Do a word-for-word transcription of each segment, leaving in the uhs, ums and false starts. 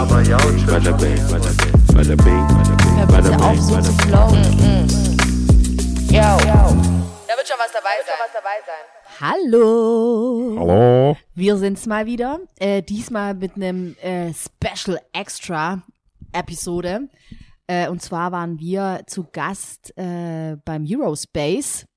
Aber ja, bada bing, bada bing, bada bing, Hör bada bitte auf, bing, so bada zu bing. flowen. Yo. Da wird schon was dabei sein. Hallo. Hallo. Wir sind's mal wieder. Äh, diesmal mit einem äh, Special Extra Episode. Äh, und zwar waren wir zu Gast äh, beim Eurospace.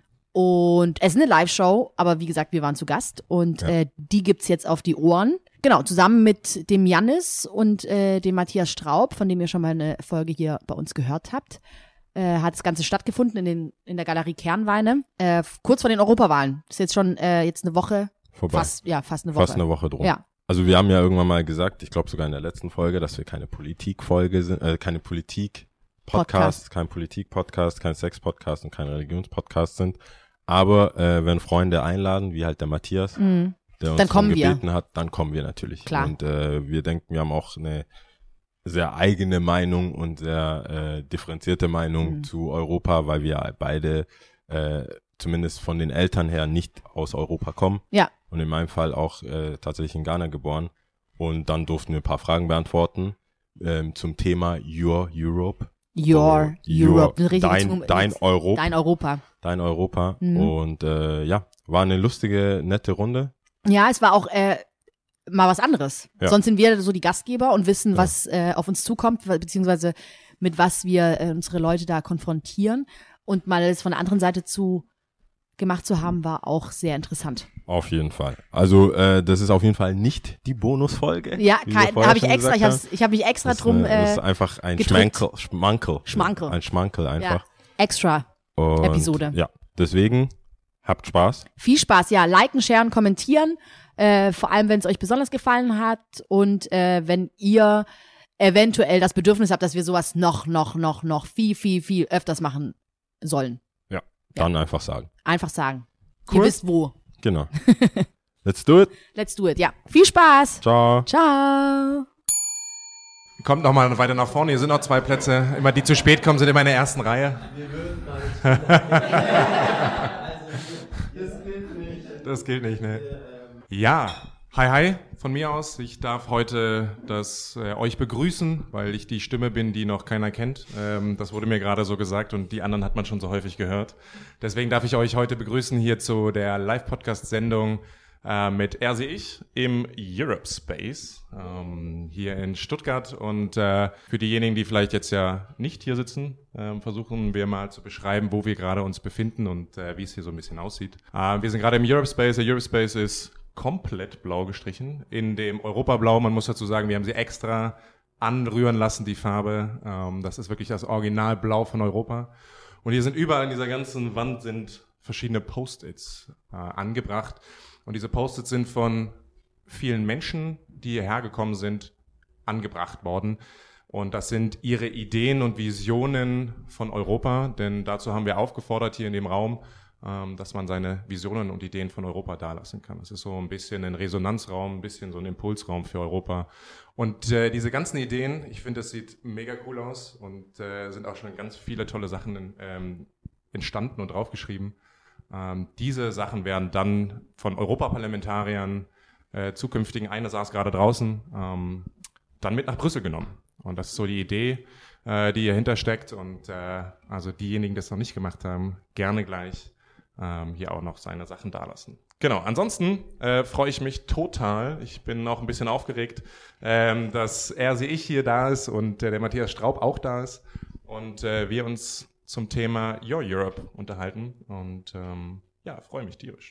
Und es ist eine Live-Show, aber wie gesagt, wir waren zu Gast. Und Ja. äh, die gibt's jetzt auf die Ohren. Genau, zusammen mit dem Jannis und äh, dem Matthias Straub, von dem ihr schon mal eine Folge hier bei uns gehört habt, äh, hat das Ganze stattgefunden in, den, in der Galerie Kernweine, äh, kurz vor den Europawahlen. Das ist jetzt schon äh, jetzt eine Woche, Vorbei. fast, ja, fast eine Woche. Fast eine Woche drum. Ja. Also wir haben ja irgendwann mal gesagt, ich glaube sogar in der letzten Folge, dass wir keine Politik-Folge sind, äh, keine Politik-Podcast, Podcast. kein Politik-Podcast, kein Sex-Podcast und kein Religions-Podcast sind. Aber äh, wenn Freunde einladen, wie halt der Matthias, Mhm. der uns Dann kommen darum wir. gebeten hat, dann kommen wir natürlich. Klar. Und äh, wir denken, wir haben auch eine sehr eigene Meinung und sehr äh, differenzierte Meinung Mhm. zu Europa, weil wir beide äh, zumindest von den Eltern her nicht aus Europa kommen. Ja. Und in meinem Fall auch äh, tatsächlich in Ghana geboren. Und dann durften wir ein paar Fragen beantworten ähm, zum Thema Your Europe. Your Your- Europe. Eine richtige Dein, Zunge- dein Europa. Dein Europa. Dein Europa. Mhm. Und äh, ja, war eine lustige, nette Runde. Ja, es war auch äh, mal was anderes. Ja. Sonst sind wir so die Gastgeber und wissen, Ja. was äh, auf uns zukommt, beziehungsweise mit was wir äh, unsere Leute da konfrontieren. Und mal es von der anderen Seite zu gemacht zu haben, war auch sehr interessant. Auf jeden Fall. Also äh, das ist auf jeden Fall nicht die Bonusfolge. Ja, wie wir kein, vorher habe ich schon extra, gesagt ich, haben. hab's, ich habe mich extra das, drum äh, das ist äh, einfach ein gedrückt. Schmankel, Schmankel. Schmankel. Ein Schmankel ja, einfach. extra. Und, Episode. Ja, deswegen habt Spaß. Viel Spaß, ja, liken, sharen, kommentieren, äh, vor allem, wenn es euch besonders gefallen hat und äh, wenn ihr eventuell das Bedürfnis habt, dass wir sowas noch, noch, noch, noch viel, viel, viel öfters machen sollen. Ja, dann einfach sagen. Einfach sagen. Cool. Ihr wisst wo. Genau. Let's do it. Let's do it, ja. Viel Spaß. Ciao. Ciao. Kommt noch mal weiter nach vorne, hier sind noch zwei Plätze. Immer die zu spät kommen, sind immer in der ersten Reihe. Das gilt nicht, ne? Ja, hi hi von mir aus. Ich darf heute das äh, euch begrüßen, weil ich die Stimme bin, die noch keiner kennt. Ähm, das wurde mir gerade so gesagt und die anderen hat man schon so häufig gehört. Deswegen darf ich euch heute begrüßen hier zu der Live-Podcast-Sendung äh, mit Er sehe ich im Eurospace ähm, hier in Stuttgart. Und äh, für diejenigen, die vielleicht jetzt ja nicht hier sitzen, äh, versuchen wir mal zu beschreiben, wo wir gerade uns befinden und äh, wie es hier so ein bisschen aussieht. Äh, wir sind gerade im Eurospace. Der Eurospace ist komplett blau gestrichen. In dem Europablau, man muss dazu sagen, wir haben sie extra anrühren lassen, die Farbe. Ähm, das ist wirklich das Originalblau von Europa. Und hier sind überall in dieser ganzen Wand sind verschiedene Post-its äh, angebracht. Und diese Post-its sind von vielen Menschen, die hierher gekommen sind, angebracht worden. Und das sind ihre Ideen und Visionen von Europa. Denn dazu haben wir aufgefordert hier in dem Raum, dass man seine Visionen und Ideen von Europa dalassen kann. Es ist so ein bisschen ein Resonanzraum, ein bisschen so ein Impulsraum für Europa. Und äh, diese ganzen Ideen, ich finde, das sieht mega cool aus und äh, sind auch schon ganz viele tolle Sachen ähm, entstanden und draufgeschrieben. Ähm, diese Sachen werden dann von Europaparlamentariern, äh, zukünftigen, einer saß gerade draußen, ähm, dann mit nach Brüssel genommen. Und das ist so die Idee, äh, die hierhinter steckt. Und äh, also diejenigen, die das noch nicht gemacht haben, gerne gleich ähm, hier auch noch seine Sachen dalassen. Genau, ansonsten äh, freue ich mich total. Ich bin auch ein bisschen aufgeregt, ähm, dass er, sehe ich, hier da ist und äh, der Matthias Straub auch da ist. Und äh, wir uns zum Thema Your Europe unterhalten. Und ähm, ja, freue mich tierisch.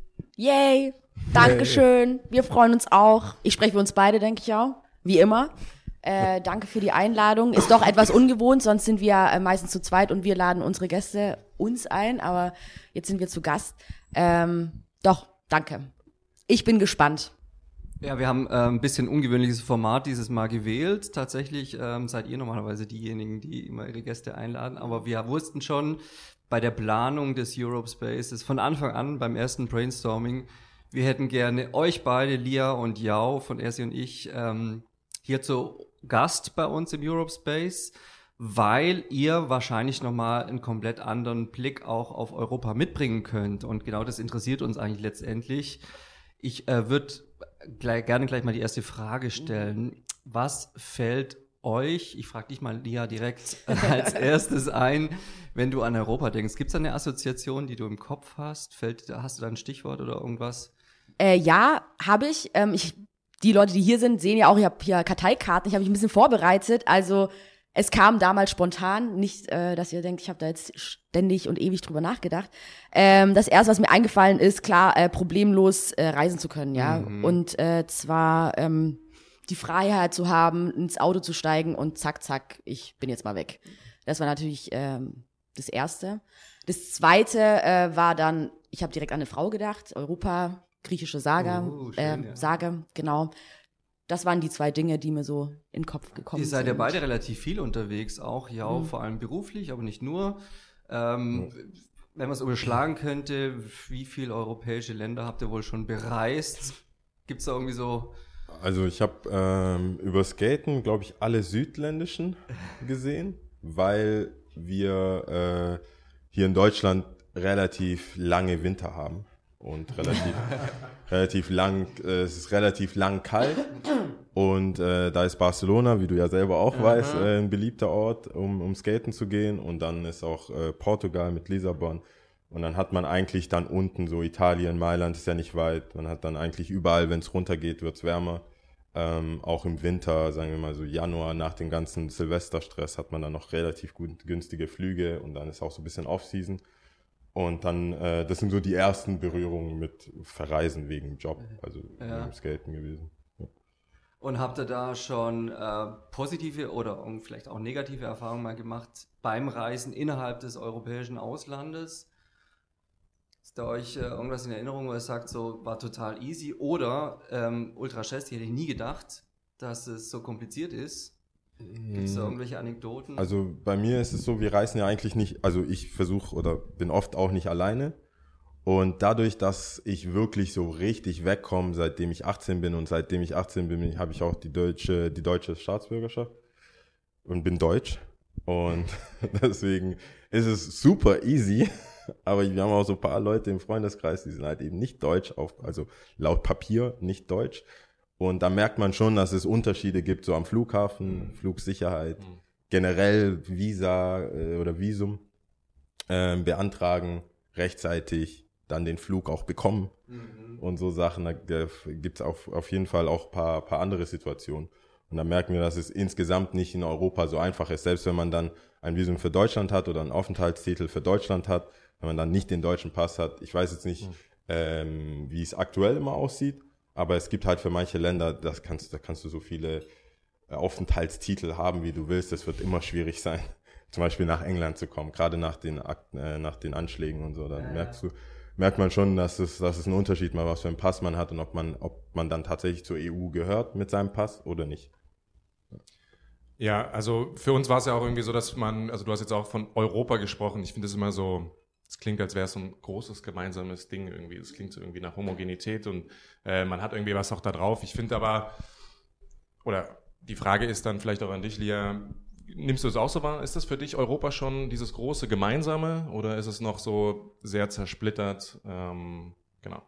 Yay. Dankeschön. Wir freuen uns auch. Ich spreche für uns beide, denke ich auch. Wie immer. Äh, danke für die Einladung. Ist doch etwas ungewohnt, sonst sind wir äh, meistens zu zweit und wir laden unsere Gäste uns ein, aber jetzt sind wir zu Gast. Ähm, doch, danke. Ich bin gespannt. Ja, wir haben äh, ein bisschen ungewöhnliches Format dieses Mal gewählt. Tatsächlich ähm, seid ihr normalerweise diejenigen, die immer ihre Gäste einladen, aber wir wussten schon bei der Planung des Eurospaces von Anfang an beim ersten Brainstorming, wir hätten gerne euch beide, Lia und Yao von Ersi und ich, ähm, hier zu Gast bei uns im Eurospace, weil ihr wahrscheinlich nochmal einen komplett anderen Blick auch auf Europa mitbringen könnt. Und genau das interessiert uns eigentlich letztendlich. Ich äh, würde gleich, gerne gleich mal die erste Frage stellen. was fällt euch, ich frage dich mal, Lia, direkt als erstes ein, wenn du an Europa denkst? Gibt es da eine Assoziation, die du im Kopf hast? Fällt, hast du da ein Stichwort oder irgendwas? Äh, ja, habe ich. Ähm, ich. Die Leute, die hier sind, sehen ja auch, ich habe hier Karteikarten, ich habe mich ein bisschen vorbereitet. Also es kam damals spontan, nicht, äh, dass ihr denkt, ich habe da jetzt ständig und ewig drüber nachgedacht. Ähm, das Erste, was mir eingefallen ist, klar, äh, problemlos äh, reisen zu können, ja. Mhm. Und äh, zwar ähm, die Freiheit zu haben, ins Auto zu steigen und zack, zack, ich bin jetzt mal weg. Das war natürlich ähm, das Erste. Das Zweite äh, war dann, ich habe direkt an eine Frau gedacht, Europa, griechische Sage, oh, schön, äh, ja. Sage, genau. Das waren die zwei Dinge, die mir so in den Kopf gekommen sind. Ihr seid ja beide relativ viel unterwegs, auch ja, auch mhm. vor allem beruflich, aber nicht nur. Ähm, mhm. Wenn man es überschlagen könnte, wie viele europäische Länder habt ihr wohl schon bereist? Gibt es da irgendwie so... Also ich habe ähm, über Skaten, glaube ich, alle südländischen gesehen, weil wir äh, hier in Deutschland relativ lange Winter haben. Und relativ, relativ lang, äh, es ist relativ lang kalt und äh, da ist Barcelona, wie du ja selber auch Aha. weißt, äh, ein beliebter Ort, um, um skaten zu gehen, und dann ist auch äh, Portugal mit Lissabon, und dann hat man eigentlich dann unten so Italien, Mailand ist ja nicht weit, man hat dann eigentlich überall, wenn es runtergeht, wird's wärmer, ähm, auch im Winter, sagen wir mal so Januar, nach dem ganzen Silvesterstress hat man dann noch relativ gut, günstige Flüge, und dann ist auch so ein bisschen Off-Season. Und dann, äh, das sind so die ersten Berührungen mit Verreisen wegen Job, also ja. wegen Skaten gewesen. Ja. Und habt ihr da schon äh, positive oder vielleicht auch negative Erfahrungen mal gemacht beim Reisen innerhalb des europäischen Auslandes? Ist da euch äh, irgendwas in Erinnerung, wo ihr sagt, so war total easy oder ähm, ultra stressig, hätte ich nie gedacht, dass es so kompliziert ist? Gibt es da irgendwelche Anekdoten? Also bei mir ist es so, wir reisen ja eigentlich nicht, also ich versuche oder bin oft auch nicht alleine, und dadurch, dass ich wirklich so richtig wegkomme, seitdem ich achtzehn bin, und seitdem ich achtzehn bin, habe ich auch die deutsche, die deutsche Staatsbürgerschaft und bin deutsch, und deswegen ist es super easy, aber wir haben auch so ein paar Leute im Freundeskreis, die sind halt eben nicht deutsch, auf, also laut Papier nicht deutsch. Und da merkt man schon, dass es Unterschiede gibt, so am Flughafen, mhm. Flugsicherheit, mhm. generell Visa äh, oder Visum äh, beantragen, rechtzeitig dann den Flug auch bekommen mhm. und so Sachen. Da, da gibt es auf, auf jeden Fall auch ein paar, paar andere Situationen. Und da merken wir, dass es insgesamt nicht in Europa so einfach ist. Selbst wenn man dann ein Visum für Deutschland hat oder einen Aufenthaltstitel für Deutschland hat, wenn man dann nicht den deutschen Pass hat. Ich weiß jetzt nicht, mhm. ähm, wie es aktuell immer aussieht. Aber es gibt halt für manche Länder, das kannst, da kannst du so viele Aufenthaltstitel haben, wie du willst. Das wird immer schwierig sein, zum Beispiel nach England zu kommen, gerade nach den Akten, äh, nach den Anschlägen und so. Da ja, merkst du, merkt man schon, dass es, dass es einen Unterschied macht, was für einen Pass man hat und ob man, ob man dann tatsächlich zur E U gehört mit seinem Pass oder nicht. Ja, also für uns war es ja auch irgendwie so, dass man, also du hast jetzt auch von Europa gesprochen. Ich finde das immer so, es klingt, als wäre es so ein großes gemeinsames Ding irgendwie. Es klingt so irgendwie nach Homogenität und äh, man hat irgendwie was auch da drauf. Ich finde aber, oder die Frage ist dann vielleicht auch an dich, Lia, nimmst du es auch so wahr? Ist das für dich Europa schon dieses große Gemeinsame oder ist es noch so sehr zersplittert? Ähm, genau.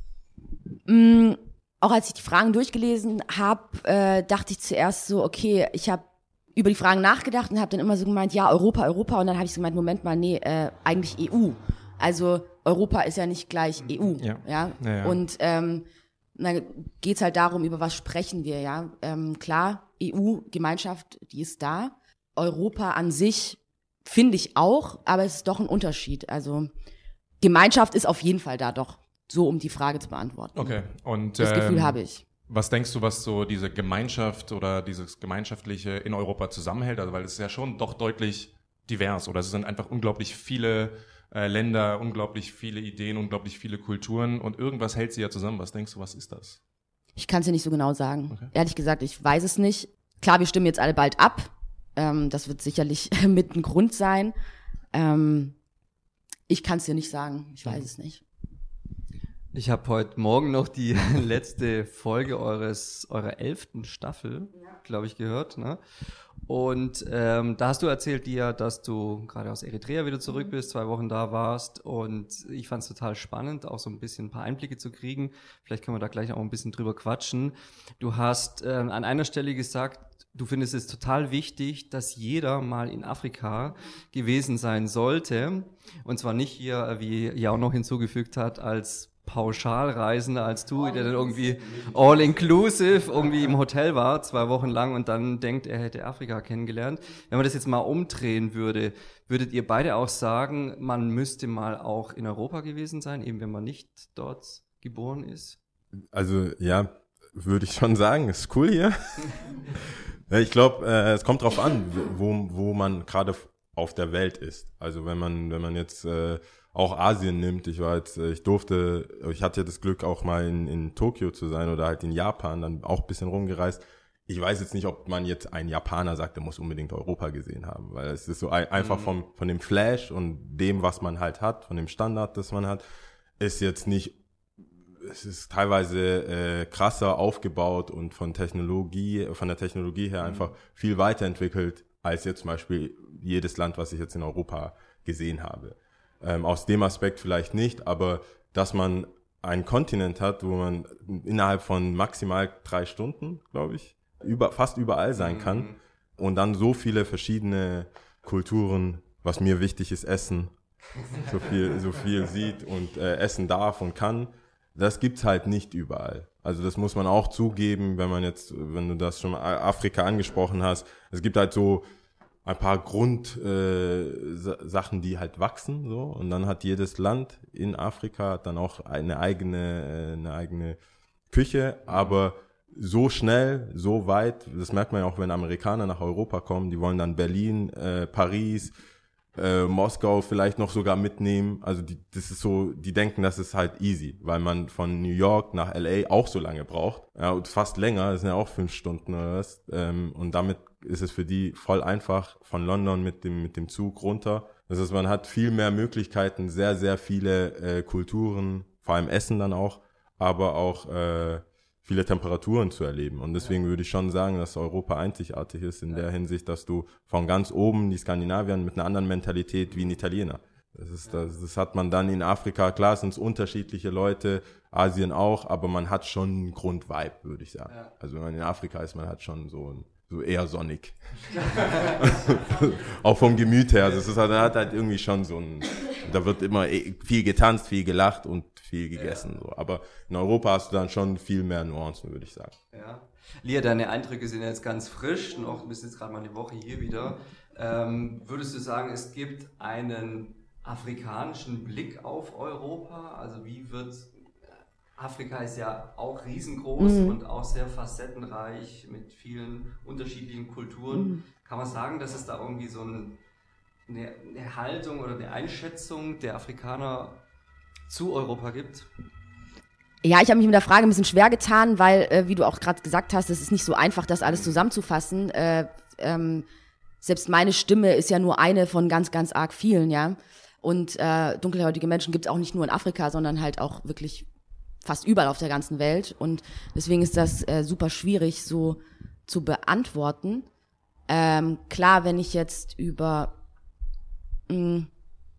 Mm, auch als ich die Fragen durchgelesen habe, äh, dachte ich zuerst so, okay, ich habe über die Fragen nachgedacht und habe dann immer so gemeint, ja, Europa, Europa. Und dann habe ich so gemeint, Moment mal, nee, äh, eigentlich E U. Also Europa ist ja nicht gleich E U. Ja. ja? ja, ja. Und ähm, dann geht's halt darum, über was sprechen wir, ja. Ähm, klar, E U, Gemeinschaft, die ist da. Europa an sich finde ich auch, aber es ist doch ein Unterschied. Also Gemeinschaft ist auf jeden Fall da doch, so um die Frage zu beantworten. Okay. Und das Gefühl ähm, habe ich. Was denkst du, was so diese Gemeinschaft oder dieses Gemeinschaftliche in Europa zusammenhält? Also weil es ist ja schon doch deutlich divers oder es sind einfach unglaublich viele äh, Länder, unglaublich viele Ideen, unglaublich viele Kulturen und irgendwas hält sie ja zusammen. Was denkst du, was ist das? Ich kann es dir nicht so genau sagen. Okay. Ehrlich gesagt, ich weiß es nicht. Klar, wir stimmen jetzt alle bald ab. Ähm, das wird sicherlich mit ein Grund sein. Ähm, ich kann es dir nicht sagen. Ich weiß es nicht. Ich habe heute Morgen noch die letzte Folge eures eurer elften Staffel, glaube ich, gehört. Ne? Und ähm, da hast du erzählt dir, dass du gerade aus Eritrea wieder zurück bist, zwei Wochen da warst. Und ich fand es total spannend, auch so ein bisschen ein paar Einblicke zu kriegen. Vielleicht können wir da gleich auch ein bisschen drüber quatschen. Du hast ähm, an einer Stelle gesagt, du findest es total wichtig, dass jeder mal in Afrika gewesen sein sollte. Und zwar nicht hier, wie Jao noch hinzugefügt hat, als Pauschalreisender, als du, der dann irgendwie all-inclusive irgendwie im Hotel war, zwei Wochen lang und dann denkt, er hätte Afrika kennengelernt. Wenn man das jetzt mal umdrehen würde, würdet ihr beide auch sagen, man müsste mal auch in Europa gewesen sein, eben wenn man nicht dort geboren ist? Also ja, würde ich schon sagen, ist cool hier. Ich glaube, äh, es kommt drauf an, wo, wo man gerade auf der Welt ist. Also wenn man, wenn man jetzt äh, auch Asien nimmt, ich war jetzt, ich durfte, ich hatte das Glück auch mal in, in Tokio zu sein oder halt in Japan, dann auch ein bisschen rumgereist. Ich weiß jetzt nicht, ob man jetzt ein Japaner sagt, der muss unbedingt Europa gesehen haben, weil es ist so ein, einfach vom, von dem Flash und dem, was man halt hat, von dem Standard, das man hat, ist jetzt nicht, es ist teilweise äh, krasser aufgebaut und von Technologie, von der Technologie her einfach viel weiterentwickelt als jetzt zum Beispiel jedes Land, was ich jetzt in Europa gesehen habe. Ähm, aus dem Aspekt vielleicht nicht, aber dass man einen Kontinent hat, wo man innerhalb von maximal drei Stunden, glaube ich, über, fast überall sein kann mhm. und dann so viele verschiedene Kulturen, was mir wichtig ist, essen, so viel, so viel sieht und äh, essen darf und kann, das gibt's halt nicht überall. Also das muss man auch zugeben, wenn man jetzt, wenn du das schon Afrika angesprochen hast, es gibt halt so ein paar Grundsachen, äh, die halt wachsen, so. Und dann hat jedes Land in Afrika dann auch eine eigene, äh, eine eigene Küche, aber so schnell, so weit, das merkt man ja auch, wenn Amerikaner nach Europa kommen, die wollen dann Berlin, äh, Paris, äh, Moskau vielleicht noch sogar mitnehmen. Also die, das ist so, die denken, das ist halt easy, weil man von New York nach L A auch so lange braucht. Ja, und fast länger, das sind ja auch fünf Stunden oder was. Ähm, und damit ist es für die voll einfach von London mit dem mit dem Zug runter. Das heißt, man hat viel mehr Möglichkeiten, sehr, sehr viele äh, Kulturen, vor allem Essen dann auch, aber auch äh, viele Temperaturen zu erleben. Und deswegen ja. würde ich schon sagen, dass Europa einzigartig ist in ja. der Hinsicht, dass du von ganz oben die Skandinavier mit einer anderen Mentalität wie ein Italiener. Das ist, das, das hat man dann in Afrika, klar sind es unterschiedliche Leute, Asien auch, aber man hat schon einen Grundvibe, würde ich sagen. Ja. Also wenn man in Afrika ist, man hat schon so ein so eher sonnig. Auch vom Gemüt her. Das ist halt, hat halt irgendwie schon so ein, da wird immer viel getanzt, viel gelacht und viel gegessen. Ja. So. Aber in Europa hast du dann schon viel mehr Nuancen, würde ich sagen. Ja. Lia, deine Eindrücke sind jetzt ganz frisch, noch, du bist jetzt gerade mal eine Woche hier wieder. Ähm, würdest du sagen, es gibt einen afrikanischen Blick auf Europa? Also wie wird Afrika ist ja auch riesengroß mhm. und auch sehr facettenreich mit vielen unterschiedlichen Kulturen. Mhm. Kann man sagen, dass es da irgendwie so eine, eine Haltung oder eine Einschätzung der Afrikaner zu Europa gibt? Ja, ich habe mich mit der Frage ein bisschen schwer getan, weil, äh, wie du auch gerade gesagt hast, es ist nicht so einfach, das alles zusammenzufassen. Äh, ähm, selbst meine Stimme ist ja nur eine von ganz, ganz arg vielen, ja. Und äh, dunkelhäutige Menschen gibt es auch nicht nur in Afrika, sondern halt auch wirklich fast überall auf der ganzen Welt. Und deswegen ist das äh, super schwierig so zu beantworten. Ähm, klar, wenn ich jetzt über mh,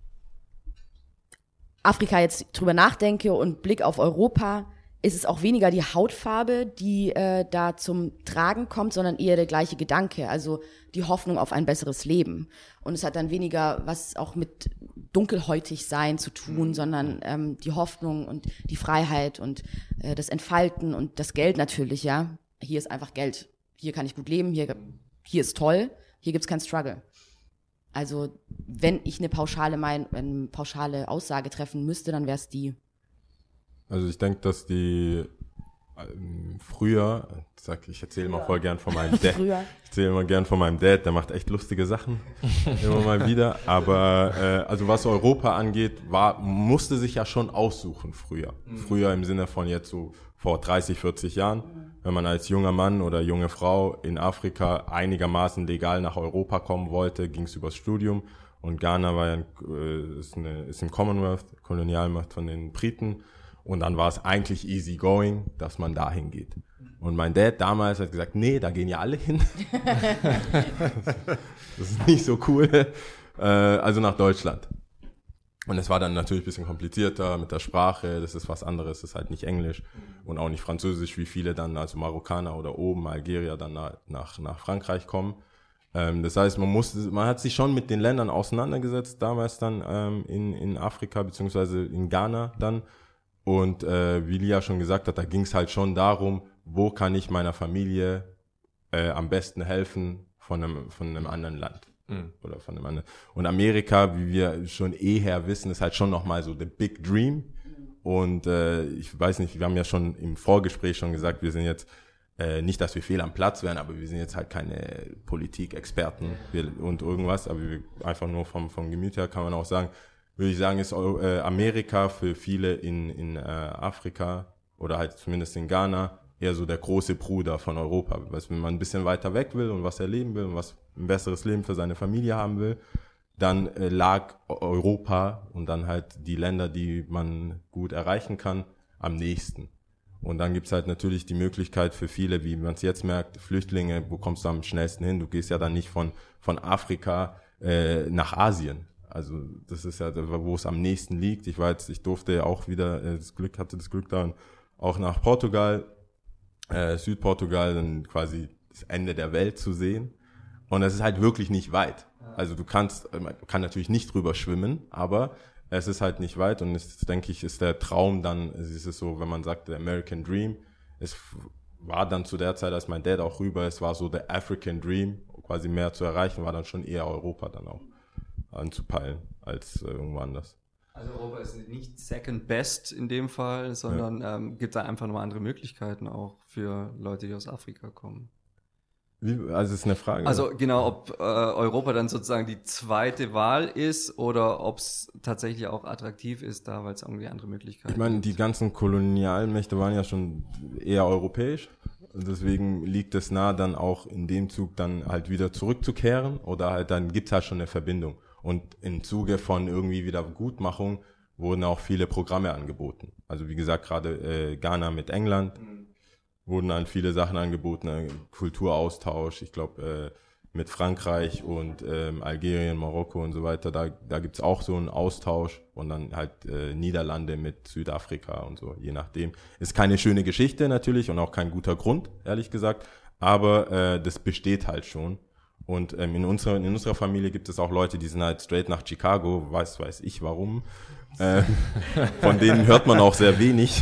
Afrika jetzt drüber nachdenke und Blick auf Europa, ist es auch weniger die Hautfarbe, die äh, da zum Tragen kommt, sondern eher der gleiche Gedanke, also die Hoffnung auf ein besseres Leben. Und es hat dann weniger was auch mit dunkelhäutig sein zu tun, sondern ähm, die Hoffnung und die Freiheit und äh, das Entfalten und das Geld natürlich, ja. Hier ist einfach Geld. Hier kann ich gut leben, hier, hier ist toll, hier gibt's kein Struggle. Also wenn ich eine pauschale, mein, eine pauschale Aussage treffen müsste, dann wäre es die. Also ich denke, dass die ähm, früher, sag ich erzähle immer voll gern von meinem Dad. Früher. Ich erzähle immer gern von meinem Dad, der macht echt lustige Sachen immer mal wieder. Aber äh, also was Europa angeht, war musste sich ja schon aussuchen früher. Mhm. Früher im Sinne von jetzt so vor dreißig, vierzig Jahren, mhm. wenn man als junger Mann oder junge Frau in Afrika einigermaßen legal nach Europa kommen wollte, ging es übers Studium. Und Ghana war ja, äh, ist, eine, ist im Commonwealth, Kolonialmacht von den Briten. Und dann war es eigentlich easy going, dass man dahin geht. Und mein Dad damals hat gesagt, nee, da gehen ja alle hin. Das ist nicht so cool. Äh, also nach Deutschland. Und es war dann natürlich ein bisschen komplizierter mit der Sprache. Das ist was anderes. Das ist halt nicht Englisch und auch nicht Französisch, wie viele dann, also Marokkaner oder oben Algerier, dann nach, nach Frankreich kommen. Ähm, das heißt, man musste, man hat sich schon mit den Ländern auseinandergesetzt, damals dann ähm, in, in Afrika, beziehungsweise in Ghana dann. Und äh, wie Lia schon gesagt hat, da ging es halt schon darum, wo kann ich meiner Familie äh, am besten helfen von einem, von einem anderen Land. Mhm. Oder von einem anderen. Und Amerika, wie wir schon eher wissen, ist halt schon nochmal so the big dream. Und äh, ich weiß nicht, wir haben ja schon im Vorgespräch schon gesagt, wir sind jetzt, äh, nicht, dass wir fehl am Platz wären, aber wir sind jetzt halt keine Politikexperten und irgendwas, aber wir, einfach nur vom, vom Gemüt her kann man auch sagen, würde ich sagen, ist äh, Amerika für viele in, in äh, Afrika oder halt zumindest in Ghana eher so der große Bruder von Europa. Weil wenn man ein bisschen weiter weg will und was erleben will und was ein besseres Leben für seine Familie haben will, dann äh, lag Europa und dann halt die Länder, die man gut erreichen kann, am nächsten. Und dann gibt's halt natürlich die Möglichkeit für viele, wie man es jetzt merkt, Flüchtlinge, wo kommst du am schnellsten hin? Du gehst ja dann nicht von, von Afrika äh, nach Asien. Also das ist ja, wo es am nächsten liegt. Ich war jetzt, ich durfte auch wieder äh, das Glück, hatte das Glück dann auch nach Portugal, äh, Südportugal, dann quasi das Ende der Welt zu sehen. Und es ist halt wirklich nicht weit. Also du kannst, man kann natürlich nicht drüber schwimmen, aber es ist halt nicht weit und es, denke ich, ist der Traum dann, es ist so, wenn man sagt, der American Dream, es war dann zu der Zeit, als mein Dad auch rüber ist, war so der African Dream, quasi mehr zu erreichen, war dann schon eher Europa dann auch anzupeilen als äh, irgendwo anders. Also Europa ist nicht second best in dem Fall, sondern ja. ähm, gibt da einfach noch andere Möglichkeiten auch für Leute, die aus Afrika kommen. Wie, also ist eine Frage. Also genau, ob äh, Europa dann sozusagen die zweite Wahl ist oder ob es tatsächlich auch attraktiv ist da, weil es irgendwie andere Möglichkeiten gibt. Ich meine, die ganzen Kolonialmächte waren ja schon eher europäisch. Deswegen liegt es nahe, dann auch in dem Zug dann halt wieder zurückzukehren oder halt dann gibt's halt schon eine Verbindung. Und im Zuge von irgendwie Wiedergutmachung wurden auch viele Programme angeboten. Also wie gesagt, gerade äh, Ghana mit England mhm. wurden dann viele Sachen angeboten, äh, Kulturaustausch, ich glaube äh, mit Frankreich und ähm, Algerien, Marokko und so weiter, da, da gibt's auch so einen Austausch und dann halt äh, Niederlande mit Südafrika und so, je nachdem. Ist keine schöne Geschichte natürlich und auch kein guter Grund, ehrlich gesagt, aber äh, das besteht halt schon. Und ähm, in unserer in unserer Familie gibt es auch Leute, die sind halt straight nach Chicago, weiß weiß ich warum. Äh, von denen hört man auch sehr wenig.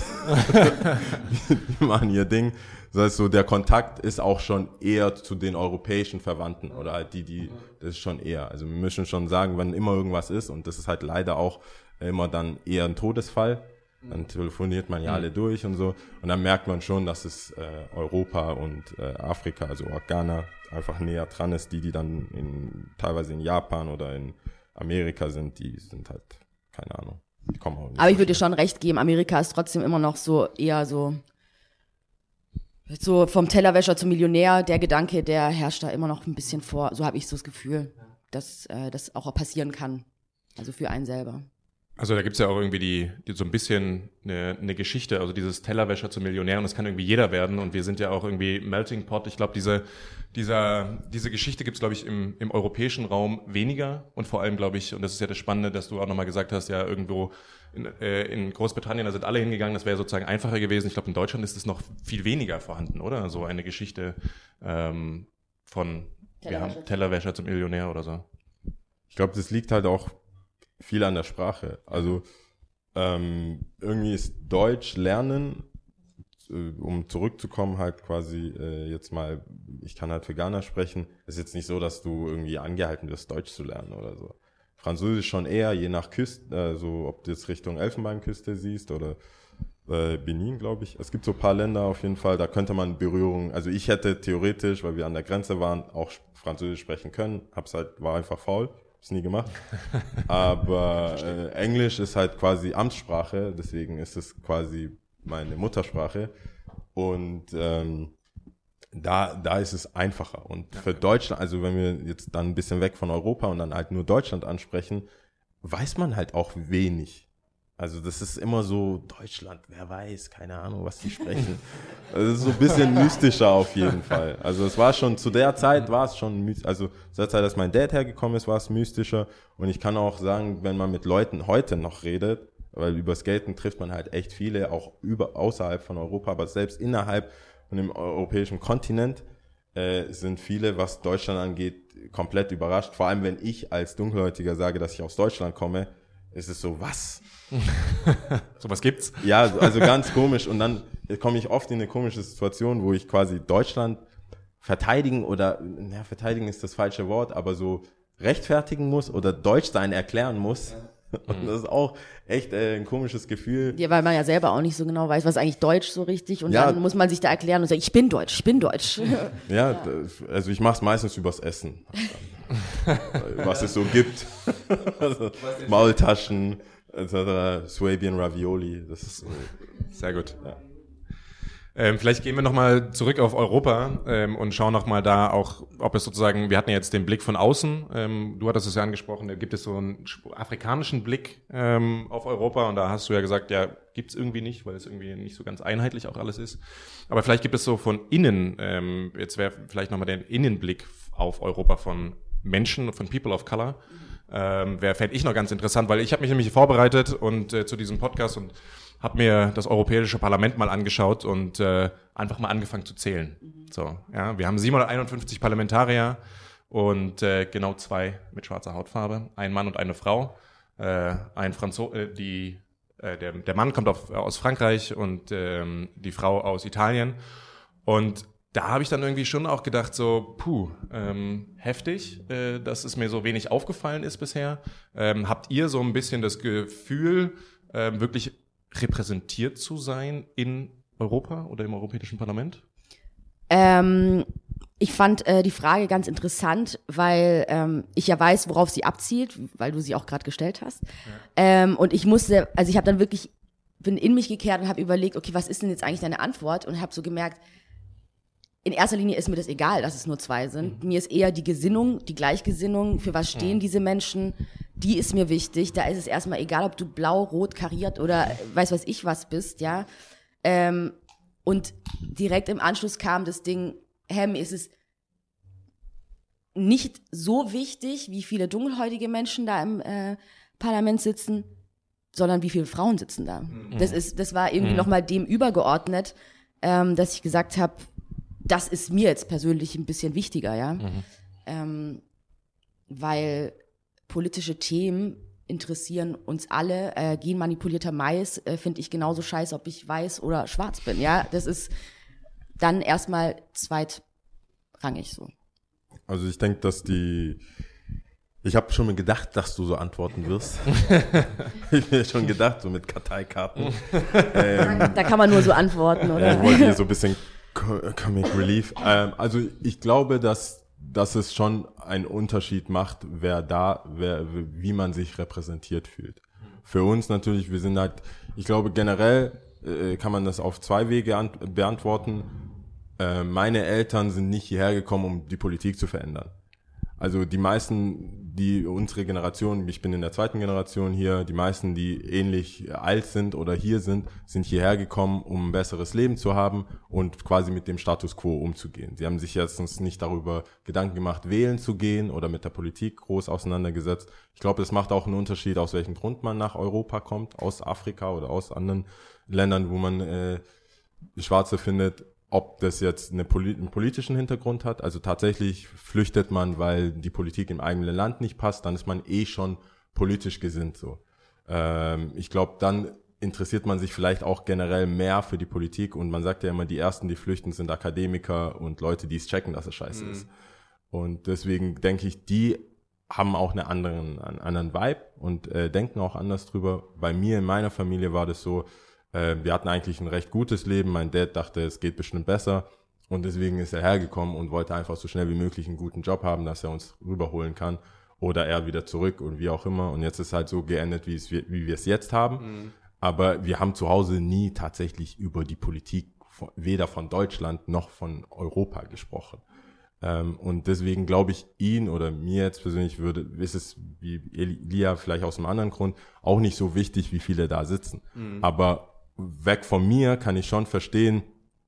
Die machen ihr Ding. Das heißt so, der Kontakt ist auch schon eher zu den europäischen Verwandten oder halt die, die, das ist schon eher. Also wir müssen schon sagen, wenn immer irgendwas ist und das ist halt leider auch immer dann eher ein Todesfall, dann telefoniert man ja alle durch und so und dann merkt man schon, dass es äh, Europa und äh, Afrika, also auch Ghana, einfach näher dran ist. Die, die dann in, teilweise in Japan oder in Amerika sind, die sind halt, keine Ahnung, die kommen auch nicht. Aber ich würde dir schon recht geben, Amerika ist trotzdem immer noch so eher so, so vom Tellerwäscher zum Millionär, der Gedanke, der herrscht da immer noch ein bisschen vor. So habe ich so das Gefühl, dass äh, das auch passieren kann. Also für einen selber. Also da gibt's ja auch irgendwie die, die so ein bisschen eine, eine Geschichte, also dieses Tellerwäscher zum Millionär und das kann irgendwie jeder werden und wir sind ja auch irgendwie Melting Pot. Ich glaube, diese dieser diese Geschichte gibt's glaube ich im im europäischen Raum weniger und vor allem glaube ich, und das ist ja das Spannende, dass du auch nochmal gesagt hast, ja irgendwo in, äh, in Großbritannien, da sind alle hingegangen, das wäre sozusagen einfacher gewesen. Ich glaube, in Deutschland ist es noch viel weniger vorhanden, oder? So eine Geschichte ähm, von Tellerwäscher. Ja, Tellerwäscher zum Millionär oder so. Ich glaube, das liegt halt auch viel an der Sprache. Also ähm, irgendwie ist Deutsch lernen, äh, um zurückzukommen, halt quasi äh, jetzt mal, ich kann halt für Ghana sprechen, ist jetzt nicht so, dass du irgendwie angehalten wirst, Deutsch zu lernen oder so. Französisch schon eher, je nach Küste, also ob du jetzt Richtung Elfenbeinküste siehst oder äh, Benin, glaube ich. Es gibt so ein paar Länder auf jeden Fall, da könnte man Berührung, also ich hätte theoretisch, weil wir an der Grenze waren, auch Französisch sprechen können, hab's halt, war einfach faul. Nie gemacht, aber äh, Englisch ist halt quasi Amtssprache, deswegen ist es quasi meine Muttersprache und ähm, da da ist es einfacher und für Deutschland, also wenn wir jetzt dann ein bisschen weg von Europa und dann halt nur Deutschland ansprechen, weiß man halt auch wenig Also das ist immer so, Deutschland, wer weiß, keine Ahnung, was die sprechen. Das ist so ein bisschen mystischer auf jeden Fall. Also es war schon, zu der Zeit war es schon, also zu der Zeit, als mein Dad hergekommen ist, war es mystischer. Und ich kann auch sagen, wenn man mit Leuten heute noch redet, weil über Skaten trifft man halt echt viele, auch über, außerhalb von Europa, aber selbst innerhalb von dem europäischen Kontinent äh, sind viele, was Deutschland angeht, komplett überrascht. Vor allem, wenn ich als Dunkelhäutiger sage, dass ich aus Deutschland komme, ist es so, was? So was gibt's? Ja, also ganz komisch. Und dann komme ich oft in eine komische Situation, wo ich quasi Deutschland verteidigen oder, ja, verteidigen ist das falsche Wort, aber so rechtfertigen muss oder Deutschsein erklären muss. Und das ist auch echt äh, ein komisches Gefühl. Ja, weil man ja selber auch nicht so genau weiß, was ist eigentlich Deutsch so richtig. Und Ja. dann muss man sich da erklären und sagen, ich bin Deutsch, ich bin Deutsch. Ja, das, also ich mache es meistens übers Essen. Was es so gibt. Also Maultaschen, et cetera. Swabian Ravioli. Das ist, Sehr gut. Ja. Ähm, vielleicht gehen wir nochmal zurück auf Europa ähm, und schauen nochmal da auch, ob es sozusagen, wir hatten ja jetzt den Blick von außen, ähm, du hattest es ja angesprochen, da gibt es so einen afrikanischen Blick ähm, auf Europa und da hast du ja gesagt, ja, gibt's irgendwie nicht, weil es irgendwie nicht so ganz einheitlich auch alles ist. Aber vielleicht gibt es so von innen, ähm, jetzt wäre vielleicht nochmal der Innenblick auf Europa von Menschen, von People of Color. Ähm, wäre, fände ich noch ganz interessant, weil ich habe mich nämlich vorbereitet und äh, zu diesem Podcast und habe mir das Europäische Parlament mal angeschaut und äh, einfach mal angefangen zu zählen. Mhm. So, ja, wir haben siebenhunderteinundfünfzig Parlamentarier und äh, genau zwei mit schwarzer Hautfarbe, ein Mann und eine Frau. Äh, ein Franzo äh, die äh, der der Mann kommt auf, aus Frankreich und ähm, die Frau aus Italien. Und da habe ich dann irgendwie schon auch gedacht, so, puh, ähm, heftig, äh, dass es mir so wenig aufgefallen ist bisher. Ähm, habt ihr so ein bisschen das Gefühl, äh, wirklich repräsentiert zu sein in Europa oder im Europäischen Parlament? Ähm, ich fand äh, die Frage ganz interessant, weil ähm, ich ja weiß, worauf sie abzielt, weil du sie auch gerade gestellt hast. Ja. Ähm, und ich musste, also ich habe dann wirklich, bin in mich gekehrt und habe überlegt, okay, was ist denn jetzt eigentlich deine Antwort? Und habe so gemerkt, in erster Linie ist mir das egal, dass es nur zwei sind. Mhm. Mir ist eher die Gesinnung, die Gleichgesinnung, für was stehen mhm. diese Menschen, die ist mir wichtig. Da ist es erstmal egal, ob du blau, rot, kariert oder weiß was ich was bist, ja. Ähm, und direkt im Anschluss kam das Ding, hä, mir ist es nicht so wichtig, wie viele dunkelhäutige Menschen da im äh, Parlament sitzen, sondern wie viele Frauen sitzen da. Mhm. Das ist, das war irgendwie mhm. nochmal dem übergeordnet, ähm, dass ich gesagt habe, das ist mir jetzt persönlich ein bisschen wichtiger, ja. Mhm. Ähm, weil politische Themen interessieren uns alle. Äh, genmanipulierter Mais äh, finde ich genauso scheiße, ob ich weiß oder schwarz bin, ja. Das ist dann erstmal zweitrangig so. Also ich denke, dass die, ich habe schon mal gedacht, dass du so antworten wirst. Ich habe mir schon gedacht, so mit Karteikarten. ähm, da kann man nur so antworten, oder? Äh, ich wollte hier so ein bisschen Comic Relief. Ähm, also ich glaube, dass, dass es schon einen Unterschied macht, wer da, wer, wie man sich repräsentiert fühlt. Für uns natürlich, wir sind halt, ich glaube generell äh, kann man das auf zwei Wege an, beantworten. Äh, meine Eltern sind nicht hierher gekommen, um die Politik zu verändern. Also die meisten, die unsere Generation, ich bin in der zweiten Generation hier, die meisten, die ähnlich alt sind oder hier sind, sind hierher gekommen, um ein besseres Leben zu haben und quasi mit dem Status quo umzugehen. Sie haben sich jetzt nicht darüber Gedanken gemacht, wählen zu gehen oder mit der Politik groß auseinandergesetzt. Ich glaube, es macht auch einen Unterschied, aus welchem Grund man nach Europa kommt, aus Afrika oder aus anderen Ländern, wo man äh, Schwarze findet. Ob das jetzt eine Poli- einen politischen Hintergrund hat, also tatsächlich flüchtet man, weil die Politik im eigenen Land nicht passt, dann ist man eh schon politisch gesinnt so. Ähm, ich glaube, dann interessiert man sich vielleicht auch generell mehr für die Politik und man sagt ja immer, die Ersten, die flüchten, sind Akademiker und Leute, die es checken, dass es scheiße mhm. ist. Und deswegen denke ich, die haben auch einen anderen, einen anderen Vibe und äh, denken auch anders drüber. Bei mir in meiner Familie war das so, wir hatten eigentlich ein recht gutes Leben. Mein Dad dachte, es geht bestimmt besser. Und deswegen ist er hergekommen und wollte einfach so schnell wie möglich einen guten Job haben, dass er uns rüberholen kann. Oder er wieder zurück und wie auch immer. Und jetzt ist es halt so geendet, wie es, wie wir es jetzt haben. Mhm. Aber wir haben zu Hause nie tatsächlich über die Politik, von, weder von Deutschland noch von Europa gesprochen. Ähm, und deswegen glaube ich, ihn oder mir jetzt persönlich würde, ist es wie Elia vielleicht aus einem anderen Grund auch nicht so wichtig, wie viele da sitzen. Mhm. Aber weg von mir kann ich schon verstehen,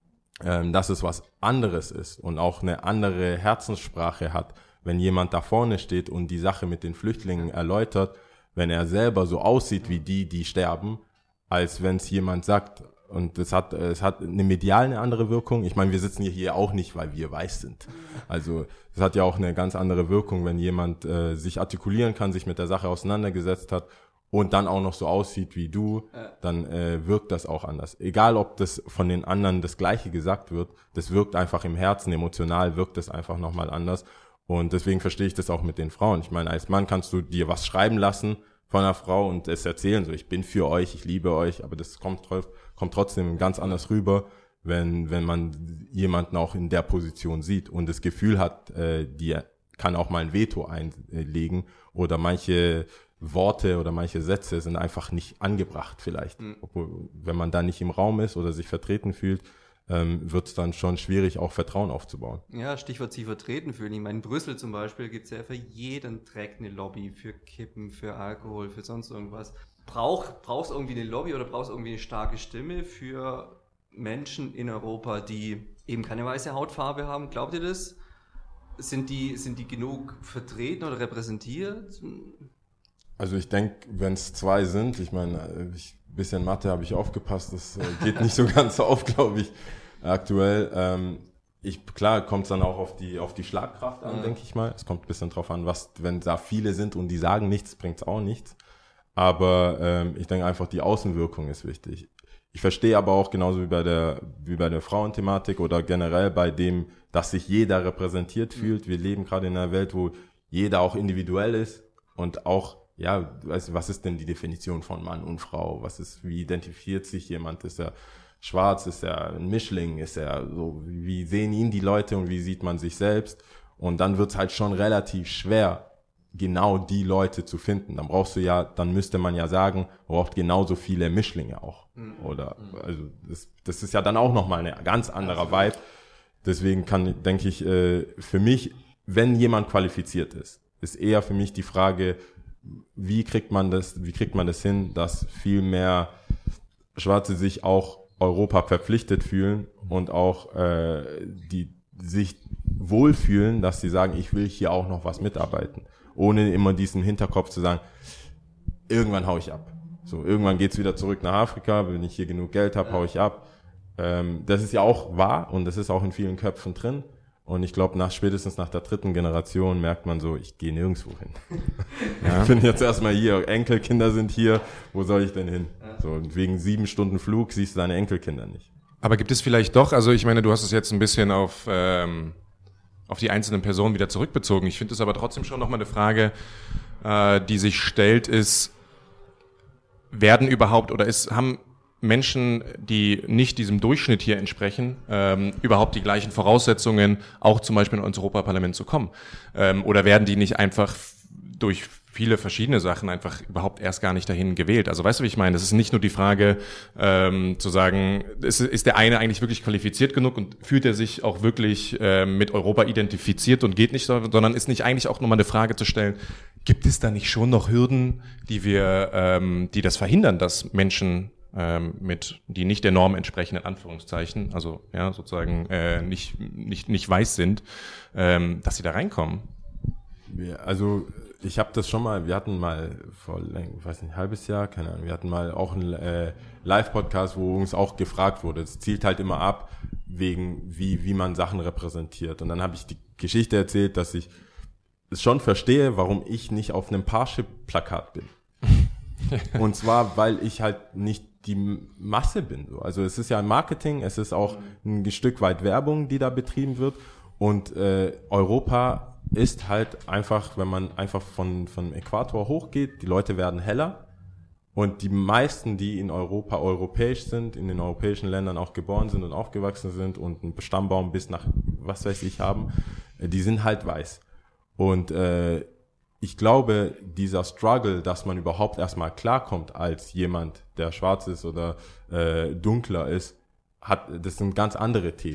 ähm, dass es was anderes ist und auch eine andere Herzenssprache hat, wenn jemand da vorne steht und die Sache mit den Flüchtlingen erläutert, wenn er selber so aussieht wie die, die sterben, als wenn es jemand sagt. Und es hat, es hat eine medial eine andere Wirkung. Ich meine, wir sitzen hier, hier auch nicht, weil wir weiß sind. Also es hat ja auch eine ganz andere Wirkung, wenn jemand äh, sich artikulieren kann, sich mit der Sache auseinandergesetzt hat und dann auch noch so aussieht wie du, dann äh, wirkt das auch anders. Egal, ob das von den anderen das Gleiche gesagt wird, das wirkt einfach im Herzen, emotional wirkt das einfach nochmal anders. Und deswegen verstehe ich das auch mit den Frauen. Ich meine, als Mann kannst du dir was schreiben lassen von einer Frau und es erzählen, so ich bin für euch, ich liebe euch, aber das kommt, kommt trotzdem ganz anders rüber, wenn wenn man jemanden auch in der Position sieht und das Gefühl hat, äh, die kann auch mal ein Veto einlegen oder manche Worte oder manche Sätze sind einfach nicht angebracht vielleicht. Mhm. Obwohl, wenn man da nicht im Raum ist oder sich vertreten fühlt, ähm, wird es dann schon schwierig, auch Vertrauen aufzubauen. Ja, Stichwort sich vertreten fühlen. Ich meine, in Brüssel zum Beispiel gibt es ja für jeden Dreck eine Lobby, für Kippen, für Alkohol, für sonst irgendwas. Brauch, brauchst irgendwie eine Lobby oder brauchst irgendwie eine starke Stimme für Menschen in Europa, die eben keine weiße Hautfarbe haben? Glaubt ihr das? Sind die, sind die genug vertreten oder repräsentiert? Also ich denke, wenn es zwei sind, ich meine, ein bisschen Mathe habe ich aufgepasst, das äh, geht nicht so ganz auf, glaube ich, aktuell. Ähm, ich, klar, kommt es dann auch auf die auf die Schlagkraft an, ja. denke ich mal. Es kommt ein bisschen drauf an, was, wenn da viele sind und die sagen nichts, bringt es auch nichts. Aber ähm, ich denke einfach, die Außenwirkung ist wichtig. Ich verstehe aber auch genauso wie bei der wie bei der Frauenthematik oder generell bei dem, dass sich jeder repräsentiert fühlt. Wir leben gerade in einer Welt, wo jeder auch individuell ist und auch ja, weißt du, was ist denn die Definition von Mann und Frau? Was ist, wie identifiziert sich jemand? Ist er schwarz? Ist er ein Mischling? Ist er so, wie sehen ihn die Leute und wie sieht man sich selbst? Und dann wird's halt schon relativ schwer, genau die Leute zu finden. Dann brauchst du ja, dann müsste man ja sagen, man braucht genauso viele Mischlinge auch. Oder, also, das, das ist ja dann auch nochmal ein ganz anderer Vibe. Deswegen kann, denke ich, äh, für mich, wenn jemand qualifiziert ist, ist eher für mich die Frage, wie kriegt man das, wie kriegt man das hin, dass viel mehr Schwarze sich auch Europa verpflichtet fühlen und auch äh, die sich wohlfühlen, dass sie sagen, ich will hier auch noch was mitarbeiten, ohne immer diesen Hinterkopf zu sagen, irgendwann hau ich ab. So, irgendwann geht's wieder zurück nach Afrika, wenn ich hier genug Geld habe, hau ich ab. Ähm, das ist ja auch wahr und das ist auch in vielen Köpfen drin. Und ich glaube, nach spätestens nach der dritten Generation merkt man so, ich gehe nirgendwo hin. Ja. Ich bin jetzt erstmal hier, Enkelkinder sind hier, wo soll ich denn hin? So, und wegen sieben Stunden Flug siehst du deine Enkelkinder nicht. Aber gibt es vielleicht doch, also ich meine, du hast es jetzt ein bisschen auf, ähm, auf die einzelnen Personen wieder zurückbezogen. Ich finde es aber trotzdem schon nochmal eine Frage, äh, die sich stellt, ist, werden überhaupt oder ist, haben Menschen, die nicht diesem Durchschnitt hier entsprechen, ähm, überhaupt die gleichen Voraussetzungen, auch zum Beispiel ins Europaparlament zu kommen? Ähm, oder werden die nicht einfach durch viele verschiedene Sachen einfach überhaupt erst gar nicht dahin gewählt? Also weißt du, wie ich meine? Es ist nicht nur die Frage, ähm, zu sagen, ist, ist der eine eigentlich wirklich qualifiziert genug und fühlt er sich auch wirklich äh, mit Europa identifiziert und geht nicht, sondern ist nicht eigentlich auch nochmal eine Frage zu stellen, gibt es da nicht schon noch Hürden, die wir, ähm, die das verhindern, dass Menschen mit, die nicht der Norm entsprechen, in Anführungszeichen, also ja sozusagen äh, nicht nicht nicht weiß sind, ähm, dass sie da reinkommen? Ja, also ich habe das schon mal, wir hatten mal vor, ich weiß nicht, ein halbes Jahr, keine Ahnung, wir hatten mal auch einen äh, Live-Podcast, wo uns auch gefragt wurde, es zielt halt immer ab, wegen wie wie man Sachen repräsentiert. Und dann habe ich die Geschichte erzählt, dass ich es schon verstehe, warum ich nicht auf einem Parship-Plakat bin. Und zwar, weil ich halt nicht die Masse bin. Also es ist ja ein Marketing, es ist auch ein Stück weit Werbung, die da betrieben wird. Und äh, Europa ist halt einfach, wenn man einfach von von Äquator hochgeht, die Leute werden heller. Und die meisten, die in Europa europäisch sind, in den europäischen Ländern auch geboren sind und aufgewachsen sind und einen Stammbaum bis nach was weiß ich haben, die sind halt weiß. Und äh, ich glaube, dieser Struggle, dass man überhaupt erstmal klarkommt als jemand, der schwarz ist oder äh, dunkler ist, hat, das sind ganz andere Themen.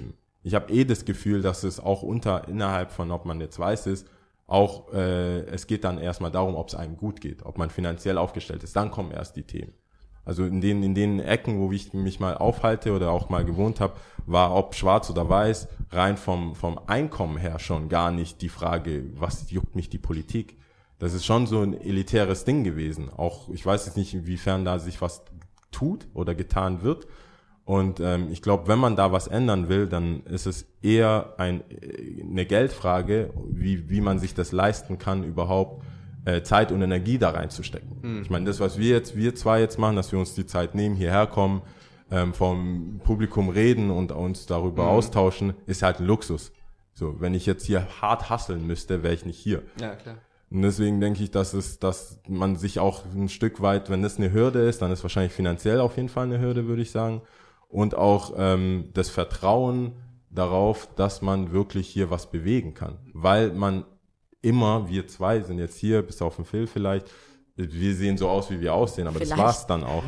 ich habe eh das Gefühl, dass es auch unter, innerhalb von, ob man jetzt weiß ist, auch, äh, es geht dann erstmal darum, ob es einem gut geht, ob man finanziell aufgestellt ist, dann kommen erst die Themen. Also in den, in den Ecken, wo ich mich mal aufhalte oder auch mal gewohnt habe, war ob schwarz oder weiß, rein vom, vom Einkommen her schon gar nicht die Frage, was juckt mich die Politik? Das ist schon so ein elitäres Ding gewesen. Auch, ich weiß jetzt nicht, inwiefern da sich was tut oder getan wird. Und ähm, ich glaube, wenn man da was ändern will, dann ist es eher ein, eine Geldfrage, wie, wie man sich das leisten kann, überhaupt äh, Zeit und Energie da reinzustecken. Mhm. Ich meine, das, was wir jetzt, wir zwei jetzt machen, dass wir uns die Zeit nehmen, hierher kommen, ähm, vom Publikum reden und uns darüber mhm. austauschen, ist halt ein Luxus. So, wenn ich jetzt hier hart hustlen müsste, wäre ich nicht hier. Ja, klar. Und deswegen denke ich, dass es, dass man sich auch ein Stück weit, wenn das eine Hürde ist, dann ist wahrscheinlich finanziell auf jeden Fall eine Hürde, würde ich sagen. Und auch ähm, das Vertrauen darauf, dass man wirklich hier was bewegen kann. Weil man immer, wir zwei sind jetzt hier, bis auf den Phil vielleicht, wir sehen so aus, wie wir aussehen, aber vielleicht. Das war's dann auch.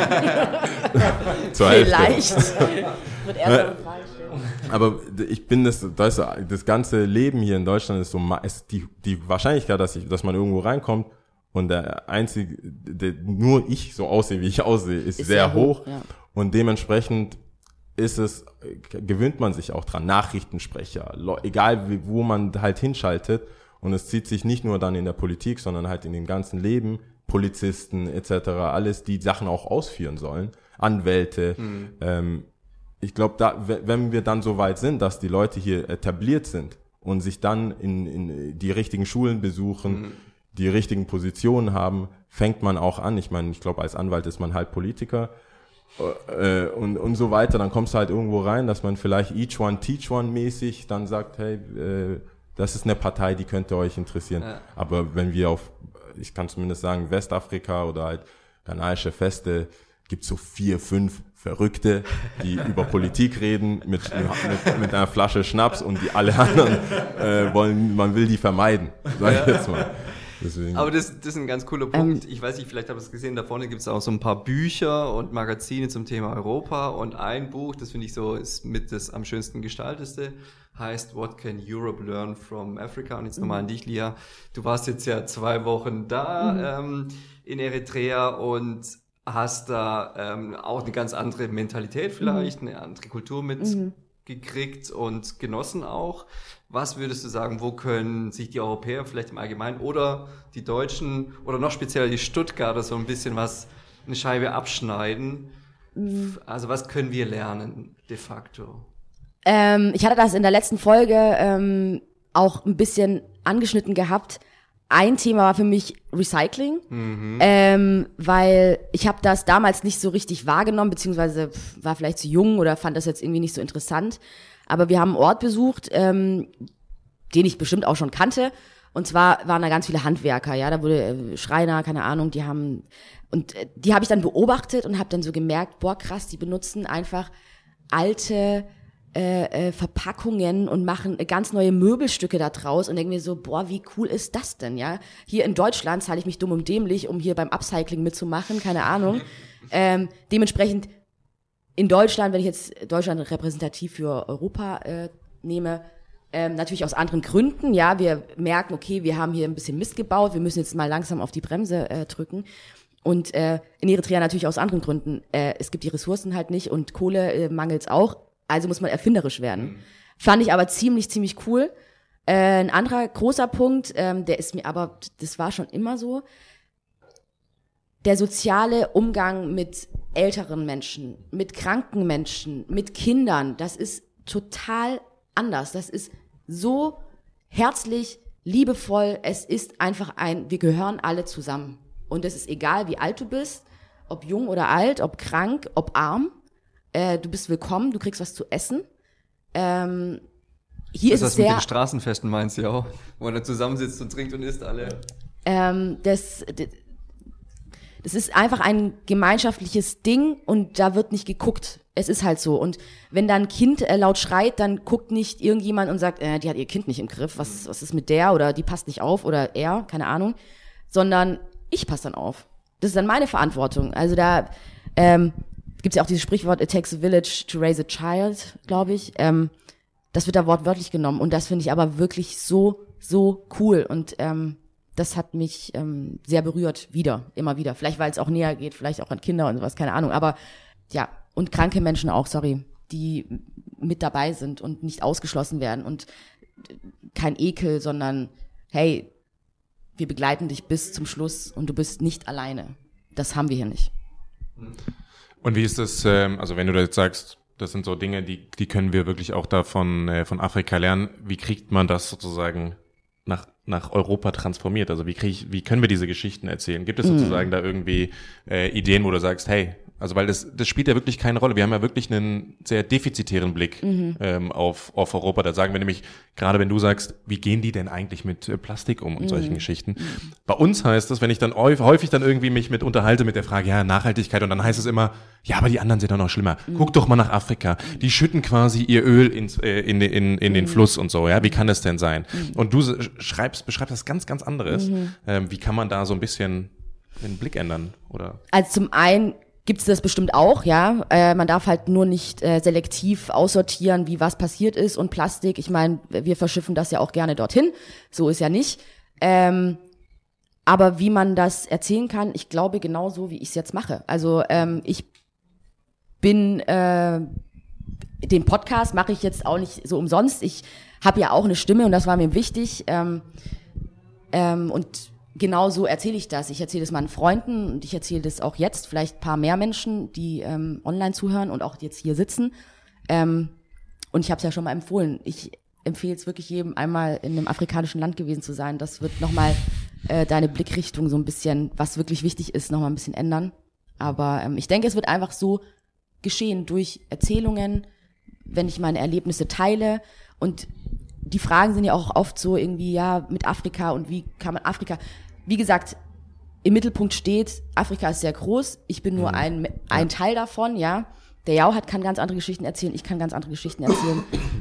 Zur Vielleicht. Wird erst eine Frage stellen. Aber ich bin das, das, das ganze Leben hier in Deutschland ist so, ist die, die Wahrscheinlichkeit, dass ich, dass man irgendwo reinkommt und der einzige, der, nur ich so aussehe, wie ich aussehe, ist, ist sehr, sehr hoch. hoch. Ja. Und dementsprechend ist es, gewöhnt man sich auch dran. Nachrichtensprecher, egal wie, wo man halt hinschaltet. Und es zieht sich nicht nur dann in der Politik, sondern halt in dem ganzen Leben, Polizisten et cetera, alles, die Sachen auch ausführen sollen, Anwälte. Mhm. Ähm, ich glaube, da, wenn wir dann so weit sind, dass die Leute hier etabliert sind und sich dann in, in die richtigen Schulen besuchen, mhm. die richtigen Positionen haben, fängt man auch an. Ich meine, ich glaube, als Anwalt ist man halt Politiker äh, und, und so weiter. Dann kommst du halt irgendwo rein, dass man vielleicht each one teach one mäßig dann sagt, hey, äh, das ist eine Partei, die könnte euch interessieren. Ja. Aber wenn wir auf, ich kann zumindest sagen, Westafrika oder halt ghanaische Feste, gibt's so vier, fünf Verrückte, die über Politik reden mit, mit, mit einer Flasche Schnaps und die alle anderen äh, wollen, man will die vermeiden, sag ich jetzt mal. Deswegen. Aber das, das ist ein ganz cooler Punkt. Ich weiß nicht, vielleicht habt ihr es gesehen, da vorne gibt es auch so ein paar Bücher und Magazine zum Thema Europa und ein Buch, das finde ich so, ist mit das am schönsten gestalteste, heißt What Can Europe Learn from Africa? Und jetzt nochmal an dich, Lia. Du warst jetzt ja zwei Wochen da mhm. ähm, in Eritrea und hast da ähm, auch eine ganz andere Mentalität vielleicht, mhm. eine andere Kultur mitgekriegt mhm. und genossen auch. Was würdest du sagen, wo können sich die Europäer vielleicht im Allgemeinen oder die Deutschen oder noch speziell die Stuttgarter so ein bisschen was, eine Scheibe abschneiden? Mhm. Also was können wir lernen de facto? Ähm, ich hatte das in der letzten Folge ähm, auch ein bisschen angeschnitten gehabt. Ein Thema war für mich Recycling, mhm. ähm, weil ich habe das damals nicht so richtig wahrgenommen, beziehungsweise war vielleicht zu jung oder fand das jetzt irgendwie nicht so interessant. Aber wir haben einen Ort besucht, ähm, den ich bestimmt auch schon kannte. Und zwar waren da ganz viele Handwerker, ja, da wurde äh, Schreiner, keine Ahnung, die haben und äh, die habe ich dann beobachtet und habe dann so gemerkt, boah krass, die benutzen einfach alte Äh, äh, Verpackungen und machen äh, ganz neue Möbelstücke da draus und denken mir so, boah, wie cool ist das denn, ja? Hier in Deutschland zahle ich mich dumm und dämlich, um hier beim Upcycling mitzumachen, keine Ahnung. Ähm, dementsprechend in Deutschland, wenn ich jetzt Deutschland repräsentativ für Europa äh, nehme, ähm, natürlich aus anderen Gründen, ja, wir merken, okay, wir haben hier ein bisschen Mist gebaut, wir müssen jetzt mal langsam auf die Bremse äh, drücken. Und äh, in Eritrea natürlich aus anderen Gründen. Äh, es gibt die Ressourcen halt nicht und Kohle äh, mangelt's auch. Also muss man erfinderisch werden. Mhm. Fand ich aber ziemlich, ziemlich cool. Äh, ein anderer großer Punkt, ähm, der ist mir aber, das war schon immer so, der soziale Umgang mit älteren Menschen, mit kranken Menschen, mit Kindern, das ist total anders. Das ist so herzlich, liebevoll. Es ist einfach ein, wir gehören alle zusammen. Und es ist egal, wie alt du bist, ob jung oder alt, ob krank, ob arm. Äh, du bist willkommen, du kriegst was zu essen. Ähm, hier das ist es sehr... mit den Straßenfesten meinst du ja auch, wo man da zusammensitzt und trinkt und isst alle. Ähm, das, das ist einfach ein gemeinschaftliches Ding und da wird nicht geguckt. Es ist halt so. Und wenn da ein Kind äh, laut schreit, dann guckt nicht irgendjemand und sagt, äh, die hat ihr Kind nicht im Griff, was, was ist mit der oder die passt nicht auf oder er, keine Ahnung. Sondern ich passe dann auf. Das ist dann meine Verantwortung. Also da... Ähm, gibt es ja auch dieses Sprichwort, it takes a village to raise a child, glaube ich. Ähm, das wird da wortwörtlich genommen und das finde ich aber wirklich so, so cool und ähm, das hat mich ähm, sehr berührt, wieder, immer wieder. Vielleicht, weil es auch näher geht, vielleicht auch an Kinder und sowas, keine Ahnung. Aber ja, und kranke Menschen auch, sorry, die mit dabei sind und nicht ausgeschlossen werden und kein Ekel, sondern hey, wir begleiten dich bis zum Schluss und du bist nicht alleine. Das haben wir hier nicht. Und wie ist das, ähm, also wenn du da jetzt sagst, das sind so Dinge, die die können wir wirklich auch da von, äh, von Afrika lernen. Wie kriegt man das sozusagen nach nach Europa transformiert? Also wie krieg ich, wie können wir diese Geschichten erzählen? Gibt es sozusagen mm. da irgendwie äh, Ideen, wo du sagst, hey, also weil das das spielt ja wirklich keine Rolle. Wir haben ja wirklich einen sehr defizitären Blick mhm. ähm, auf auf Europa. Da sagen wir nämlich, gerade wenn du sagst, wie gehen die denn eigentlich mit äh, Plastik um und mhm. solchen Geschichten? Mhm. Bei uns heißt das, wenn ich dann häufig dann irgendwie mich mit unterhalte mit der Frage, ja, Nachhaltigkeit, und dann heißt es immer, ja, aber die anderen sind doch noch schlimmer. Mhm. Guck doch mal nach Afrika. Die schütten quasi ihr Öl ins, äh, in, in, in den mhm. Fluss und so, ja. Wie kann das denn sein? Mhm. Und du schreibst, beschreibst das ganz, ganz anderes. Mhm. Ähm, wie kann man da so ein bisschen den Blick ändern? Oder? Also zum einen gibt es das bestimmt auch, ja. Äh, man darf halt nur nicht äh, selektiv aussortieren, wie was passiert ist. Und Plastik, ich meine, wir verschiffen das ja auch gerne dorthin. So ist ja nicht. Ähm, aber wie man das erzählen kann, ich glaube genauso, wie ich es jetzt mache. Also ähm, ich bin, äh, den Podcast mache ich jetzt auch nicht so umsonst. Ich habe ja auch eine Stimme und das war mir wichtig. Ähm, ähm, und genau so erzähle ich das. Ich erzähle es meinen Freunden und ich erzähle das auch jetzt, vielleicht ein paar mehr Menschen, die ähm, online zuhören und auch jetzt hier sitzen. Ähm, und ich habe es ja schon mal empfohlen. Ich empfehle es wirklich jedem, einmal in einem afrikanischen Land gewesen zu sein. Das wird nochmal äh, deine Blickrichtung so ein bisschen, was wirklich wichtig ist, nochmal ein bisschen ändern. Aber ähm, ich denke, es wird einfach so geschehen durch Erzählungen, wenn ich meine Erlebnisse teile. Und die Fragen sind ja auch oft so irgendwie, ja, mit Afrika und wie kann man Afrika... Wie gesagt, im Mittelpunkt steht, Afrika ist sehr groß, ich bin nur ein, ein Teil davon, ja. Der Yao hat, kann ganz andere Geschichten erzählen, ich kann ganz andere Geschichten erzählen.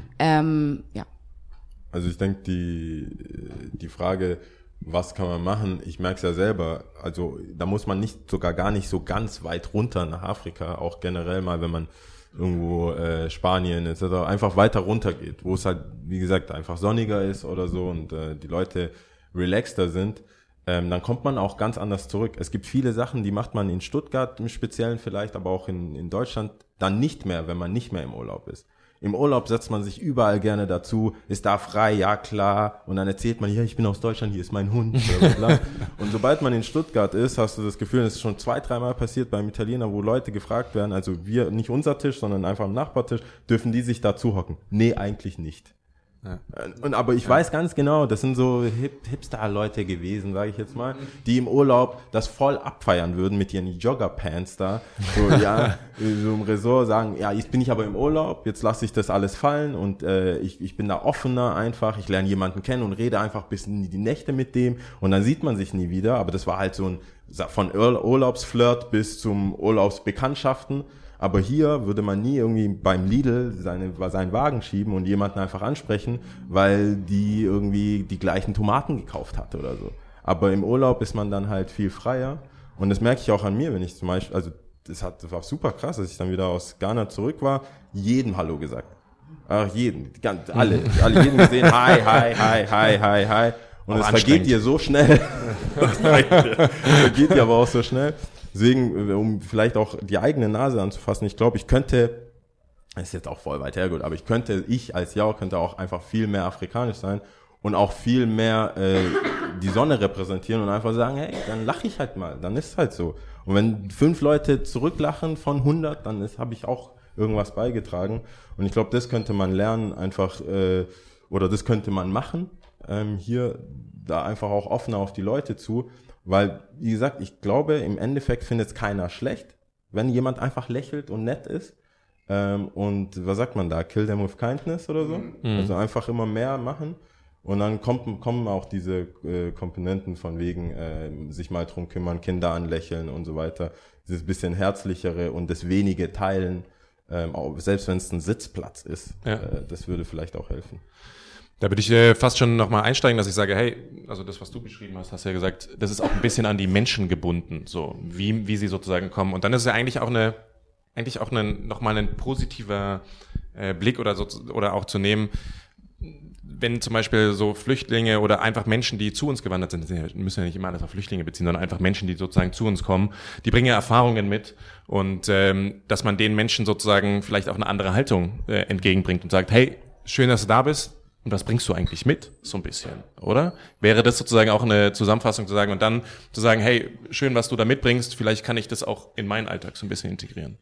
ähm, ja. Also ich denke, die, die Frage, was kann man machen, ich merke es ja selber, also da muss man nicht sogar gar nicht so ganz weit runter nach Afrika, auch generell mal, wenn man irgendwo äh, Spanien et cetera einfach weiter runter geht, wo es halt, wie gesagt, einfach sonniger ist oder so und äh, die Leute relaxter sind. Ähm, dann kommt man auch ganz anders zurück. Es gibt viele Sachen, die macht man in Stuttgart im Speziellen vielleicht, aber auch in, in Deutschland dann nicht mehr, wenn man nicht mehr im Urlaub ist. Im Urlaub setzt man sich überall gerne dazu, ist da frei, ja klar, und dann erzählt man, ja, ich bin aus Deutschland, hier ist mein Hund, bla bla bla. Und sobald man in Stuttgart ist, hast du das Gefühl, es ist schon zwei, dreimal passiert beim Italiener, wo Leute gefragt werden, also wir, nicht unser Tisch, sondern einfach am Nachbartisch, dürfen die sich dazu hocken? Nee, eigentlich nicht. Ja. Und aber ich ja. weiß ganz genau, das sind so Hip, Hipster-Leute gewesen, sage ich jetzt mal, die im Urlaub das voll abfeiern würden mit ihren Jogger-Pants da. So, ja, so im Resort sagen, ja, jetzt bin ich aber im Urlaub, jetzt lasse ich das alles fallen und äh, ich, ich bin da offener einfach, ich lerne jemanden kennen und rede einfach bis in die Nächte mit dem und dann sieht man sich nie wieder, aber das war halt so ein von Urlaubsflirt bis zum Urlaubsbekanntschaften. Aber hier würde man nie irgendwie beim Lidl seine, seinen Wagen schieben und jemanden einfach ansprechen, weil die irgendwie die gleichen Tomaten gekauft hatte oder so. Aber im Urlaub ist man dann halt viel freier. Und das merke ich auch an mir, wenn ich zum Beispiel, also das, hat, das war super krass, als ich dann wieder aus Ghana zurück war, jedem Hallo gesagt. Ach, jeden, ganz, alle, alle jeden gesehen, hi, hi, hi, hi, hi, hi. Und es vergeht dir so schnell. Es vergeht dir aber auch so schnell. Deswegen, um vielleicht auch die eigene Nase anzufassen, ich glaube, ich könnte, das ist jetzt auch voll weit hergeholt, aber ich könnte, ich als Yao könnte auch einfach viel mehr afrikanisch sein und auch viel mehr äh, die Sonne repräsentieren und einfach sagen, hey, dann lache ich halt mal, dann ist es halt so. Und wenn fünf Leute zurücklachen von hundert, dann habe ich auch irgendwas beigetragen. Und ich glaube, das könnte man lernen, einfach, äh, oder das könnte man machen, ähm, hier da einfach auch offener auf die Leute zu. Weil, wie gesagt, ich glaube, im Endeffekt findet es keiner schlecht, wenn jemand einfach lächelt und nett ist. Ähm, und was sagt man da? Kill them with kindness oder so? Mhm. Also einfach immer mehr machen. Und dann kommt, kommen auch diese äh, Komponenten von wegen äh, sich mal drum kümmern, Kinder anlächeln und so weiter. Dieses bisschen herzlichere und das wenige Teilen, ähm, auch, selbst wenn es ein Sitzplatz ist. Ja. Äh, das würde vielleicht auch helfen. Da würde ich äh, fast schon nochmal einsteigen, dass ich sage, hey, also das, was du beschrieben hast, hast du ja gesagt, das ist auch ein bisschen an die Menschen gebunden, so wie wie sie sozusagen kommen. Und dann ist es ja eigentlich auch eine, eigentlich auch eine, nochmal ein positiver äh, Blick oder so, oder auch zu nehmen, wenn zum Beispiel so Flüchtlinge oder einfach Menschen, die zu uns gewandert sind, das müssen ja nicht immer alles auf Flüchtlinge beziehen, sondern einfach Menschen, die sozusagen zu uns kommen, die bringen ja Erfahrungen mit und ähm, dass man den Menschen sozusagen vielleicht auch eine andere Haltung äh, entgegenbringt und sagt, hey, schön, dass du da bist und was bringst du eigentlich mit, so ein bisschen, oder? Wäre das sozusagen auch eine Zusammenfassung zu sagen und dann zu sagen, hey, schön, was du da mitbringst, vielleicht kann ich das auch in meinen Alltag so ein bisschen integrieren.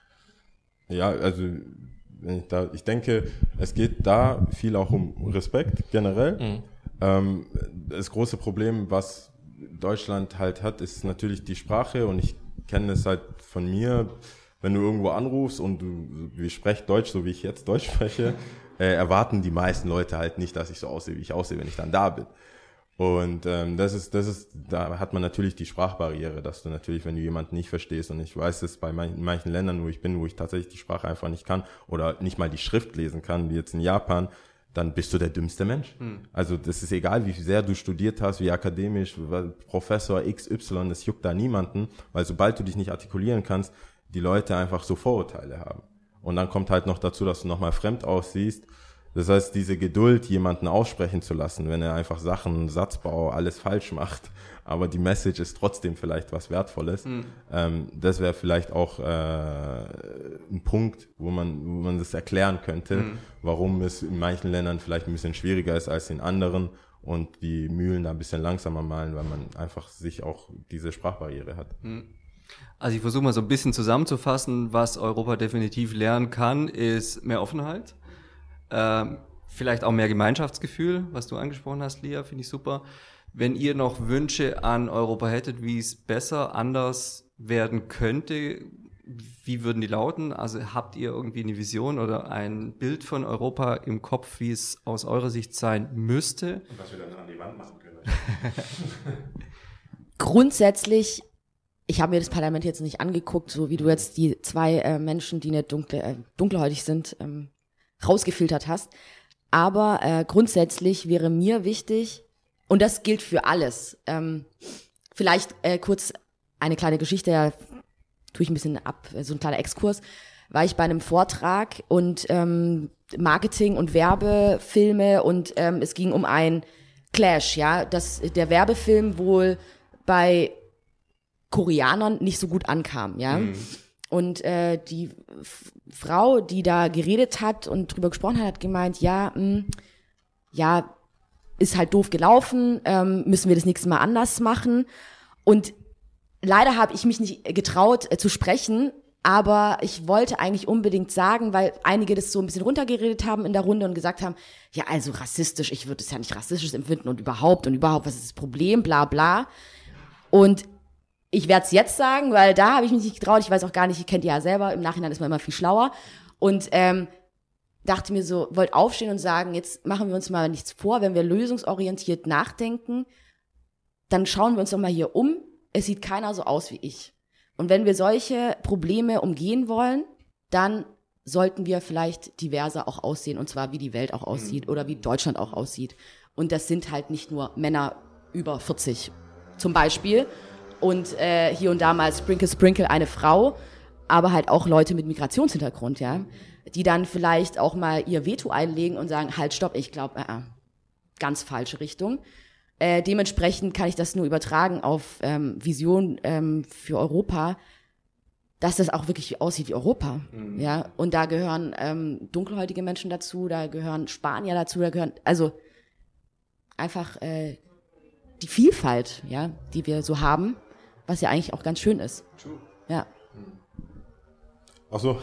Ja, also wenn ich, da, ich denke, es geht da viel auch um Respekt generell. Mhm. Ähm, das große Problem, was Deutschland halt hat, ist natürlich die Sprache und ich kenne es halt von mir, wenn du irgendwo anrufst und du, wir sprechen Deutsch, so wie ich jetzt Deutsch spreche, äh, erwarten die meisten Leute halt nicht, dass ich so aussehe, wie ich aussehe, wenn ich dann da bin. Und ähm, das ist, das ist, da hat man natürlich die Sprachbarriere, dass du natürlich, wenn du jemanden nicht verstehst, und ich weiß es bei manchen, in manchen Ländern, wo ich bin, wo ich tatsächlich die Sprache einfach nicht kann oder nicht mal die Schrift lesen kann, wie jetzt in Japan, dann bist du der dümmste Mensch. Hm. Also das ist egal, wie sehr du studiert hast, wie akademisch, Professor X Y, das juckt da niemanden, weil sobald du dich nicht artikulieren kannst, die Leute einfach so Vorurteile haben. Und dann kommt halt noch dazu, dass du nochmal fremd aussiehst. Das heißt, diese Geduld, jemanden aussprechen zu lassen, wenn er einfach Sachen, Satzbau, alles falsch macht, aber die Message ist trotzdem vielleicht was Wertvolles, mhm. ähm, das wäre vielleicht auch äh, ein Punkt, wo man, wo man das erklären könnte, mhm. warum es in manchen Ländern vielleicht ein bisschen schwieriger ist als in anderen und die Mühlen da ein bisschen langsamer malen, weil man einfach sich auch diese Sprachbarriere hat. Mhm. Also ich versuche mal so ein bisschen zusammenzufassen, was Europa definitiv lernen kann, ist mehr Offenheit. Ähm, vielleicht auch mehr Gemeinschaftsgefühl, was du angesprochen hast, Lia, finde ich super. Wenn ihr noch Wünsche an Europa hättet, wie es besser, anders werden könnte, wie würden die lauten? Also habt ihr irgendwie eine Vision oder ein Bild von Europa im Kopf, wie es aus eurer Sicht sein müsste? Und was wir dann an die Wand machen können. Grundsätzlich, ich habe mir das Parlament jetzt nicht angeguckt, so wie du jetzt die zwei äh, Menschen, die nicht dunkle, äh, dunkelhäutig sind, ähm, rausgefiltert hast. Aber äh, grundsätzlich wäre mir wichtig, und das gilt für alles, ähm, vielleicht äh, kurz eine kleine Geschichte, da tue ich ein bisschen ab, so ein kleiner Exkurs, war ich bei einem Vortrag und ähm, Marketing und Werbefilme und ähm, es ging um ein Clash, ja, dass der Werbefilm wohl bei Koreanern nicht so gut ankam, ja. Mhm. Und äh, die F- Frau, die da geredet hat und drüber gesprochen hat, hat gemeint, ja, mh, ja, ist halt doof gelaufen, ähm, müssen wir das nächste Mal anders machen. Und leider habe ich mich nicht getraut äh, zu sprechen, aber ich wollte eigentlich unbedingt sagen, weil einige das so ein bisschen runtergeredet haben in der Runde und gesagt haben, ja, also rassistisch, ich würde es ja nicht rassistisch empfinden und überhaupt und überhaupt, was ist das Problem, bla bla. Und ich werde es jetzt sagen, weil da habe ich mich nicht getraut. Ich weiß auch gar nicht, ihr kennt ihr ja selber. Im Nachhinein ist man immer viel schlauer. Und ähm, dachte mir so, wollte aufstehen und sagen, jetzt machen wir uns mal nichts vor. Wenn wir lösungsorientiert nachdenken, dann schauen wir uns doch mal hier um. Es sieht keiner so aus wie ich. Und wenn wir solche Probleme umgehen wollen, dann sollten wir vielleicht diverser auch aussehen. Und zwar wie die Welt auch aussieht oder wie Deutschland auch aussieht. Und das sind halt nicht nur Männer über vierzig zum Beispiel. Und äh, hier und da mal Sprinkle Sprinkle eine Frau, aber halt auch Leute mit Migrationshintergrund, ja, die dann vielleicht auch mal ihr Veto einlegen und sagen, halt, stopp, ich glaube, äh, ganz falsche Richtung. Äh, dementsprechend kann ich das nur übertragen auf ähm, Vision ähm, für Europa, dass das auch wirklich aussieht wie Europa, mhm. ja. Und da gehören ähm, dunkelhäutige Menschen dazu, da gehören Spanier dazu, da gehören, also einfach äh, die Vielfalt, ja, die wir so haben, was ja eigentlich auch ganz schön ist. True. Ja. Ach so.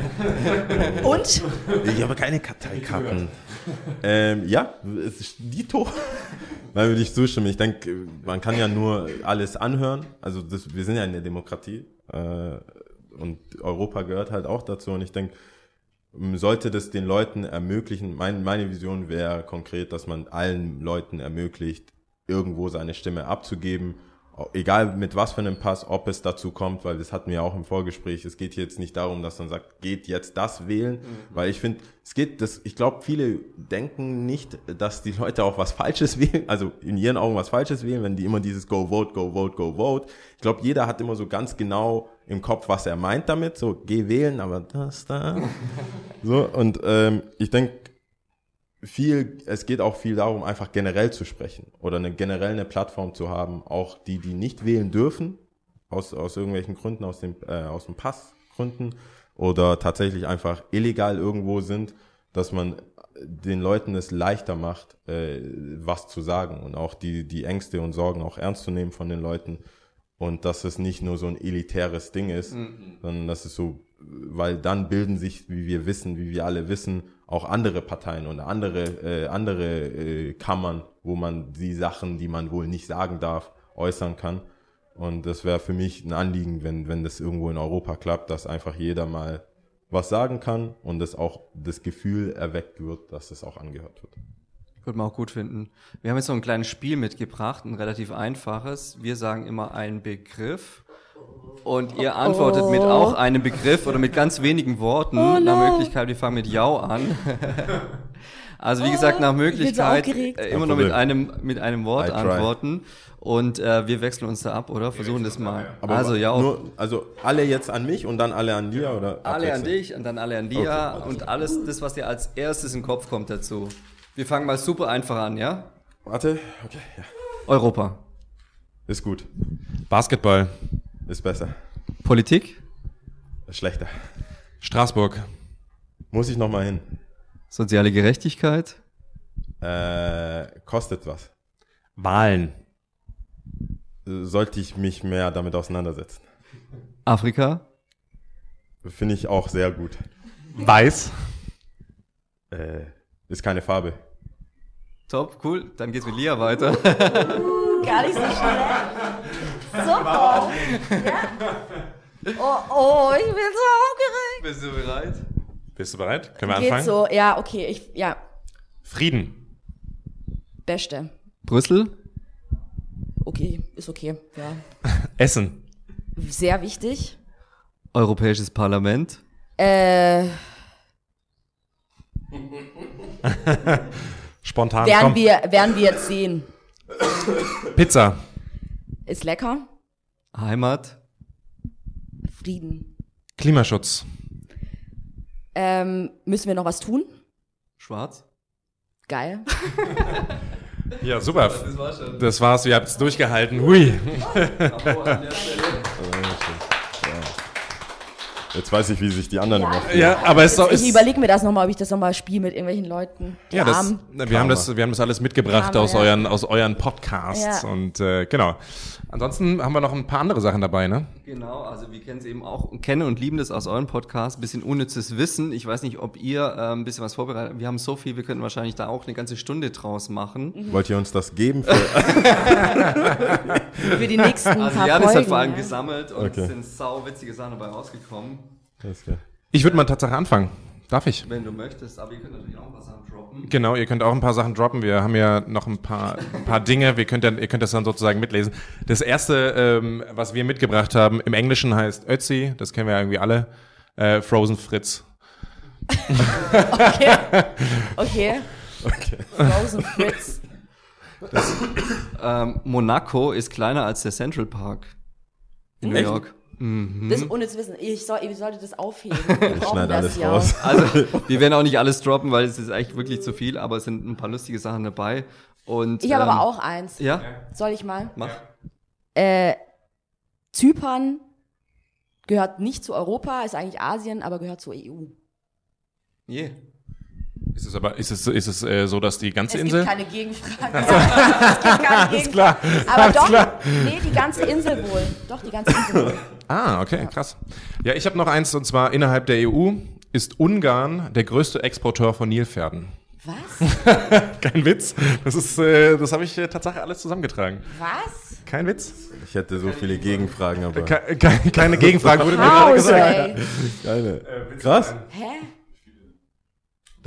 Und? Ich habe keine Karteikarten. ähm, ja, es ist Dito. Weil würde ich zustimmen. Ich denke, man kann ja nur alles anhören. Also das, wir sind ja in der Demokratie. Äh, und Europa gehört halt auch dazu. Und ich denke, sollte das den Leuten ermöglichen, mein, meine Vision wäre konkret, dass man allen Leuten ermöglicht, irgendwo seine Stimme abzugeben, egal mit was für einem Pass, ob es dazu kommt, weil das hatten wir auch im Vorgespräch, es geht jetzt nicht darum, dass man sagt, geht jetzt das wählen, mhm. weil ich finde, es geht, das, ich glaube, viele denken nicht, dass die Leute auch was Falsches wählen, also in ihren Augen was Falsches wählen, wenn die immer dieses Go Vote, Go Vote, Go Vote. Ich glaube, jeder hat immer so ganz genau im Kopf, was er meint damit, so, geh wählen, aber das da. So, und ähm, ich denke, viel, es geht auch viel darum, einfach generell zu sprechen oder eine generell eine Plattform zu haben, auch die, die nicht wählen dürfen, aus, aus irgendwelchen Gründen, aus dem, äh, aus dem Passgründen oder tatsächlich einfach illegal irgendwo sind, dass man den Leuten es leichter macht, äh, was zu sagen und auch die, die Ängste und Sorgen auch ernst zu nehmen von den Leuten und dass es nicht nur so ein elitäres Ding ist, mhm. sondern dass es so, weil dann bilden sich, wie wir wissen, wie wir alle wissen, auch andere Parteien und andere äh, andere äh, Kammern, wo man die Sachen, die man wohl nicht sagen darf, äußern kann. Und das wäre für mich ein Anliegen, wenn wenn das irgendwo in Europa klappt, dass einfach jeder mal was sagen kann und es auch das Gefühl erweckt wird, dass es auch angehört wird. Würde man auch gut finden. Wir haben jetzt noch ein kleines Spiel mitgebracht, ein relativ einfaches. Wir sagen immer einen Begriff. Und ihr antwortet oh. mit auch einem Begriff oder mit ganz wenigen Worten. Oh no. Nach Möglichkeit, wir fangen mit Jau an. Also wie gesagt, nach Möglichkeit äh, immer nur mit einem mit einem Wort antworten. Und äh, wir wechseln uns da ab, oder? Versuchen das mal. Aber also Jau. Nur, also alle jetzt an mich und dann alle an dir, oder? Alle an dich und dann alle an dir okay. Und alles das, was dir als erstes in den Kopf kommt dazu. Wir fangen mal super einfach an, ja? Warte, okay, ja. Europa. Ist gut. Basketball. Ist besser. Politik? Ist schlechter. Straßburg. Muss ich noch mal hin. Soziale Gerechtigkeit? Äh, kostet was. Wahlen. Sollte ich mich mehr damit auseinandersetzen. Afrika? Finde ich auch sehr gut. Weiß. Äh, ist keine Farbe. Top, cool. Dann geht's mit Lia weiter. Gar nicht so schlecht. Super. Ja? Oh, oh, ich bin so aufgeregt. Bist du bereit? Bist du bereit? Können wir Geht anfangen? so, ja, okay, ich, ja. Frieden. Beste. Brüssel? Okay, ist okay, ja. Essen. Sehr wichtig. Europäisches Parlament? Äh. Spontan. Werden komm. wir, werden wir jetzt sehen. Pizza. Ist lecker. Heimat? Frieden. Klimaschutz. Ähm, müssen wir noch was tun? Schwarz? Geil. Ja, super. Das war schon. Das war's, wir habt es durchgehalten. Hui. Jetzt weiß ich, wie sich die anderen immer fühlen. Ja, aber es Jetzt, ist ich überlege mir das nochmal, ob ich das nochmal spiele mit irgendwelchen Leuten. Ja, das, Arm. wir haben das, wir haben das alles mitgebracht Arme, aus ja. euren, aus euren Podcasts Ja. und äh, genau. Ansonsten haben wir noch ein paar andere Sachen dabei, ne? Genau, also wir kennen es eben auch und kennen und lieben das aus euren Podcasts. Ein bisschen unnützes Wissen. Ich weiß nicht, ob ihr äh, ein bisschen was vorbereitet habt. Wir haben so viel, wir könnten wahrscheinlich da auch eine ganze Stunde draus machen. Mhm. Wollt ihr uns das geben? Für Für die nächsten Also paar Janis Folgen. hat vor allem ja. gesammelt und Okay. es sind sau witzige Sachen dabei rausgekommen. Alles klar. Ich würde mal Tatsache anfangen. Darf ich? Wenn du möchtest, aber ihr könnt natürlich auch ein paar Sachen droppen. Genau, ihr könnt auch ein paar Sachen droppen. Wir haben ja noch ein paar, ein paar Dinge. Wir könnt dann, ihr könnt das dann sozusagen mitlesen. Das erste, ähm, was wir mitgebracht haben, im Englischen heißt Ötzi. Das kennen wir ja irgendwie alle. Äh, Frozen Fritz. Okay. Okay. Okay. Frozen Fritz. Ähm, Monaco ist kleiner als der Central Park in New Echt? York. Das ist unnütz Wissen. Ich, soll, ich sollte das aufheben. Wir Ich brauchen schneide das alles ja. raus. Also, wir werden auch nicht alles droppen, weil es ist echt wirklich zu viel, aber es sind ein paar lustige Sachen dabei. Und, Ich habe ähm, aber auch eins. Ja? Soll ich mal? Mach. Äh, Zypern gehört nicht zu Europa, ist eigentlich Asien, aber gehört zur E U. Yeah. Ist es aber, ist es, ist es äh, so, dass die ganze Es Insel? gibt keine Gegenfrage. es gibt keine Gegenfrage. klar. Aber Alles doch, klar. nee, die ganze Insel wohl. Doch, die ganze Insel wohl. Ah, okay, krass. Ja, ich habe noch eins, und zwar innerhalb der E U ist Ungarn der größte Exporteur von Nilpferden. Was? Kein Witz. Das ist, äh, das habe ich äh, tatsächlich alles zusammengetragen. Was? Kein Witz. Ich hätte so viele Gegenfragen, aber Ke ke keine Gegenfrage wurde mir gerade Pause, gesagt. ey. keine. Krass. Hä?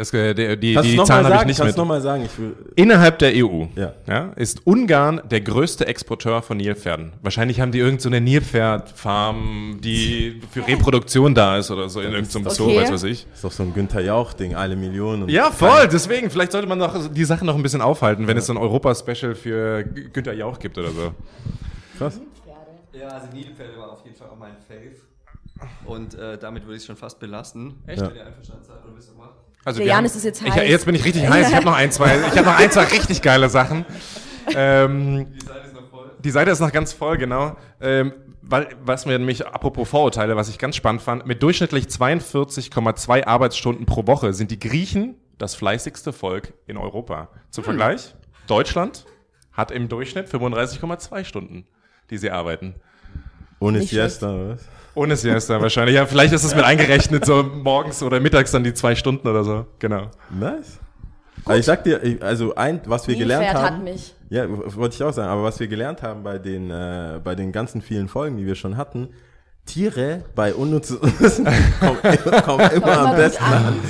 Das, äh, die die, Kannst die du Zahlen nochmal habe ich sagen? nicht Kannst mit. du nochmal sagen? Ich will, Innerhalb der E U Ja. Ja, ist Ungarn der größte Exporteur von Nilpferden. Wahrscheinlich haben die irgend so eine Nilpferdfarm, die für Reproduktion da ist oder so in irgendeinem Zoo, Okay. weiß was ich. ist doch so ein Günther Jauch-Ding, alle Millionen. Und Ja, voll. Deswegen, vielleicht sollte man noch die Sachen noch ein bisschen aufhalten, wenn es so ein Europa-Special für G- Günther Jauch gibt oder so. Krass. Ja, also Nilpferde war auf jeden Fall auch mein Fave. Und äh, damit würde ich es schon fast belassen. Echt? Wenn ihr einverstanden seid, oder wisst ihr was? Also Der wir Jan haben- ist es jetzt ich, heiß. Jetzt bin ich richtig heiß. Ich habe noch ein, zwei, ich habe noch ein, zwei richtig geile Sachen. Ähm, Die Seite ist noch voll. Die Seite ist noch ganz voll, genau. Ähm, weil, was mir nämlich, apropos Vorurteile, was ich ganz spannend fand, mit durchschnittlich zweiundvierzig Komma zwei Arbeitsstunden pro Woche sind die Griechen das fleißigste Volk in Europa. Zum Vergleich, Deutschland hat im Durchschnitt fünfunddreißig Komma zwei Stunden, die sie arbeiten. Ohne Nicht Siesta, oder was? Ohne Siesta wahrscheinlich. Ja, vielleicht ist es mit eingerechnet, so morgens oder mittags dann die zwei Stunden oder so. Genau. Nice. Also ich sag dir, ich- also ein, was wir gelernt Nilpferd haben. hat mich. Ja, w- wollte ich auch sagen, aber was wir gelernt haben bei den, äh, bei den ganzen vielen Folgen, die wir schon hatten, Tiere bei unnützen Wissen kommen, immer- kommen immer immer am gut besten an. an.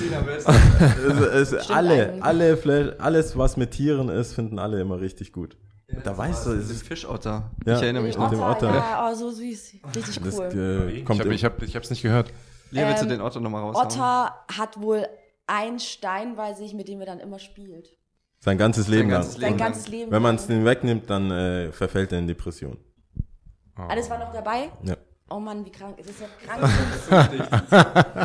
Es, es, Stimmt alle, eigentlich. alle, Fle- alles, was mit Tieren ist, finden alle immer richtig gut. Da weißt du, es Das ist ist, Fischotter. Ja. Ich erinnere mich Mit noch. dem Otter. Ja, oh, so süß. Richtig das cool. äh, Ich kommt habe im- ich hab, ich hab's nicht gehört. Lea, willst du Ähm, den Otter nochmal raushauen? Otter hat wohl einen Stein bei sich, mit dem er dann immer spielt. sein ganzes Leben lang. ganzes Sein Leben. ganzes Leben. Wenn man lang. es den wegnimmt, dann äh, verfällt er in Depression. Alles war noch dabei? Ja. Oh Mann, wie krank. Das ist ja krank.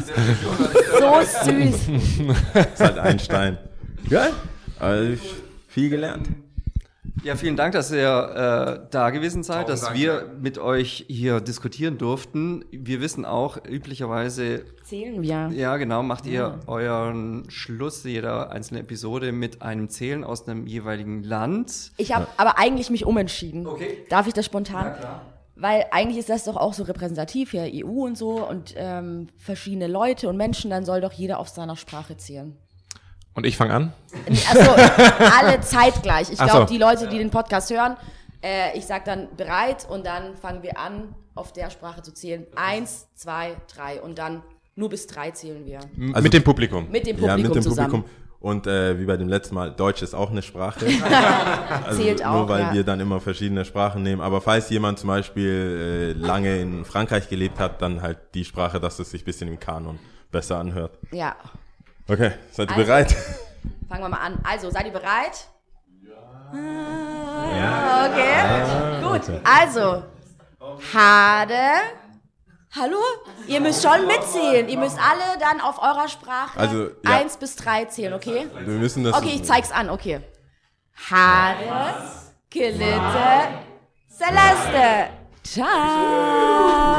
So süß. Ist halt ein Stein. Geil. Also, ich- viel gelernt. Ja, vielen Dank, dass ihr äh, da gewesen seid, Tausend dass Dank, wir mit euch hier diskutieren durften. Wir wissen auch, üblicherweise, Zählen wir. ja genau, macht ihr euren Schluss jeder einzelnen Episode mit einem Zählen aus einem jeweiligen Land. Ich habe aber eigentlich mich umentschieden. Okay. Darf ich das spontan? Ja, klar. Weil eigentlich ist das doch auch so repräsentativ, ja, E U und so und ähm, verschiedene Leute und Menschen, dann soll doch jeder auf seiner Sprache zählen. Und ich fange an? Also alle zeitgleich. Ich Ach glaube, so. die Leute, die den Podcast hören, äh, ich sag dann bereit und dann fangen wir an, auf der Sprache zu zählen. Eins, zwei, drei und dann nur bis drei zählen wir. M- Also- mit dem Publikum. Mit dem Publikum Ja, mit dem zusammen. Publikum. Und äh, wie bei dem letzten Mal, Deutsch ist auch eine Sprache. Also Zählt auch, nur weil ja. wir dann immer verschiedene Sprachen nehmen. Aber falls jemand zum Beispiel äh, lange in Frankreich gelebt hat, dann halt die Sprache, dass es sich ein bisschen im Kanon besser anhört. Ja, Okay, seid ihr Also- bereit? fangen wir mal an. Also, seid ihr bereit? Ja. Okay, gut. Also, Hade. Hallo? Ihr müsst schon mitzählen. Ihr müsst alle dann auf eurer Sprache Also, ja. eins bis drei zählen, okay? Wir müssen das. Okay, ich zeig's an, okay. Hade, Gelitte, Celeste. Ciao.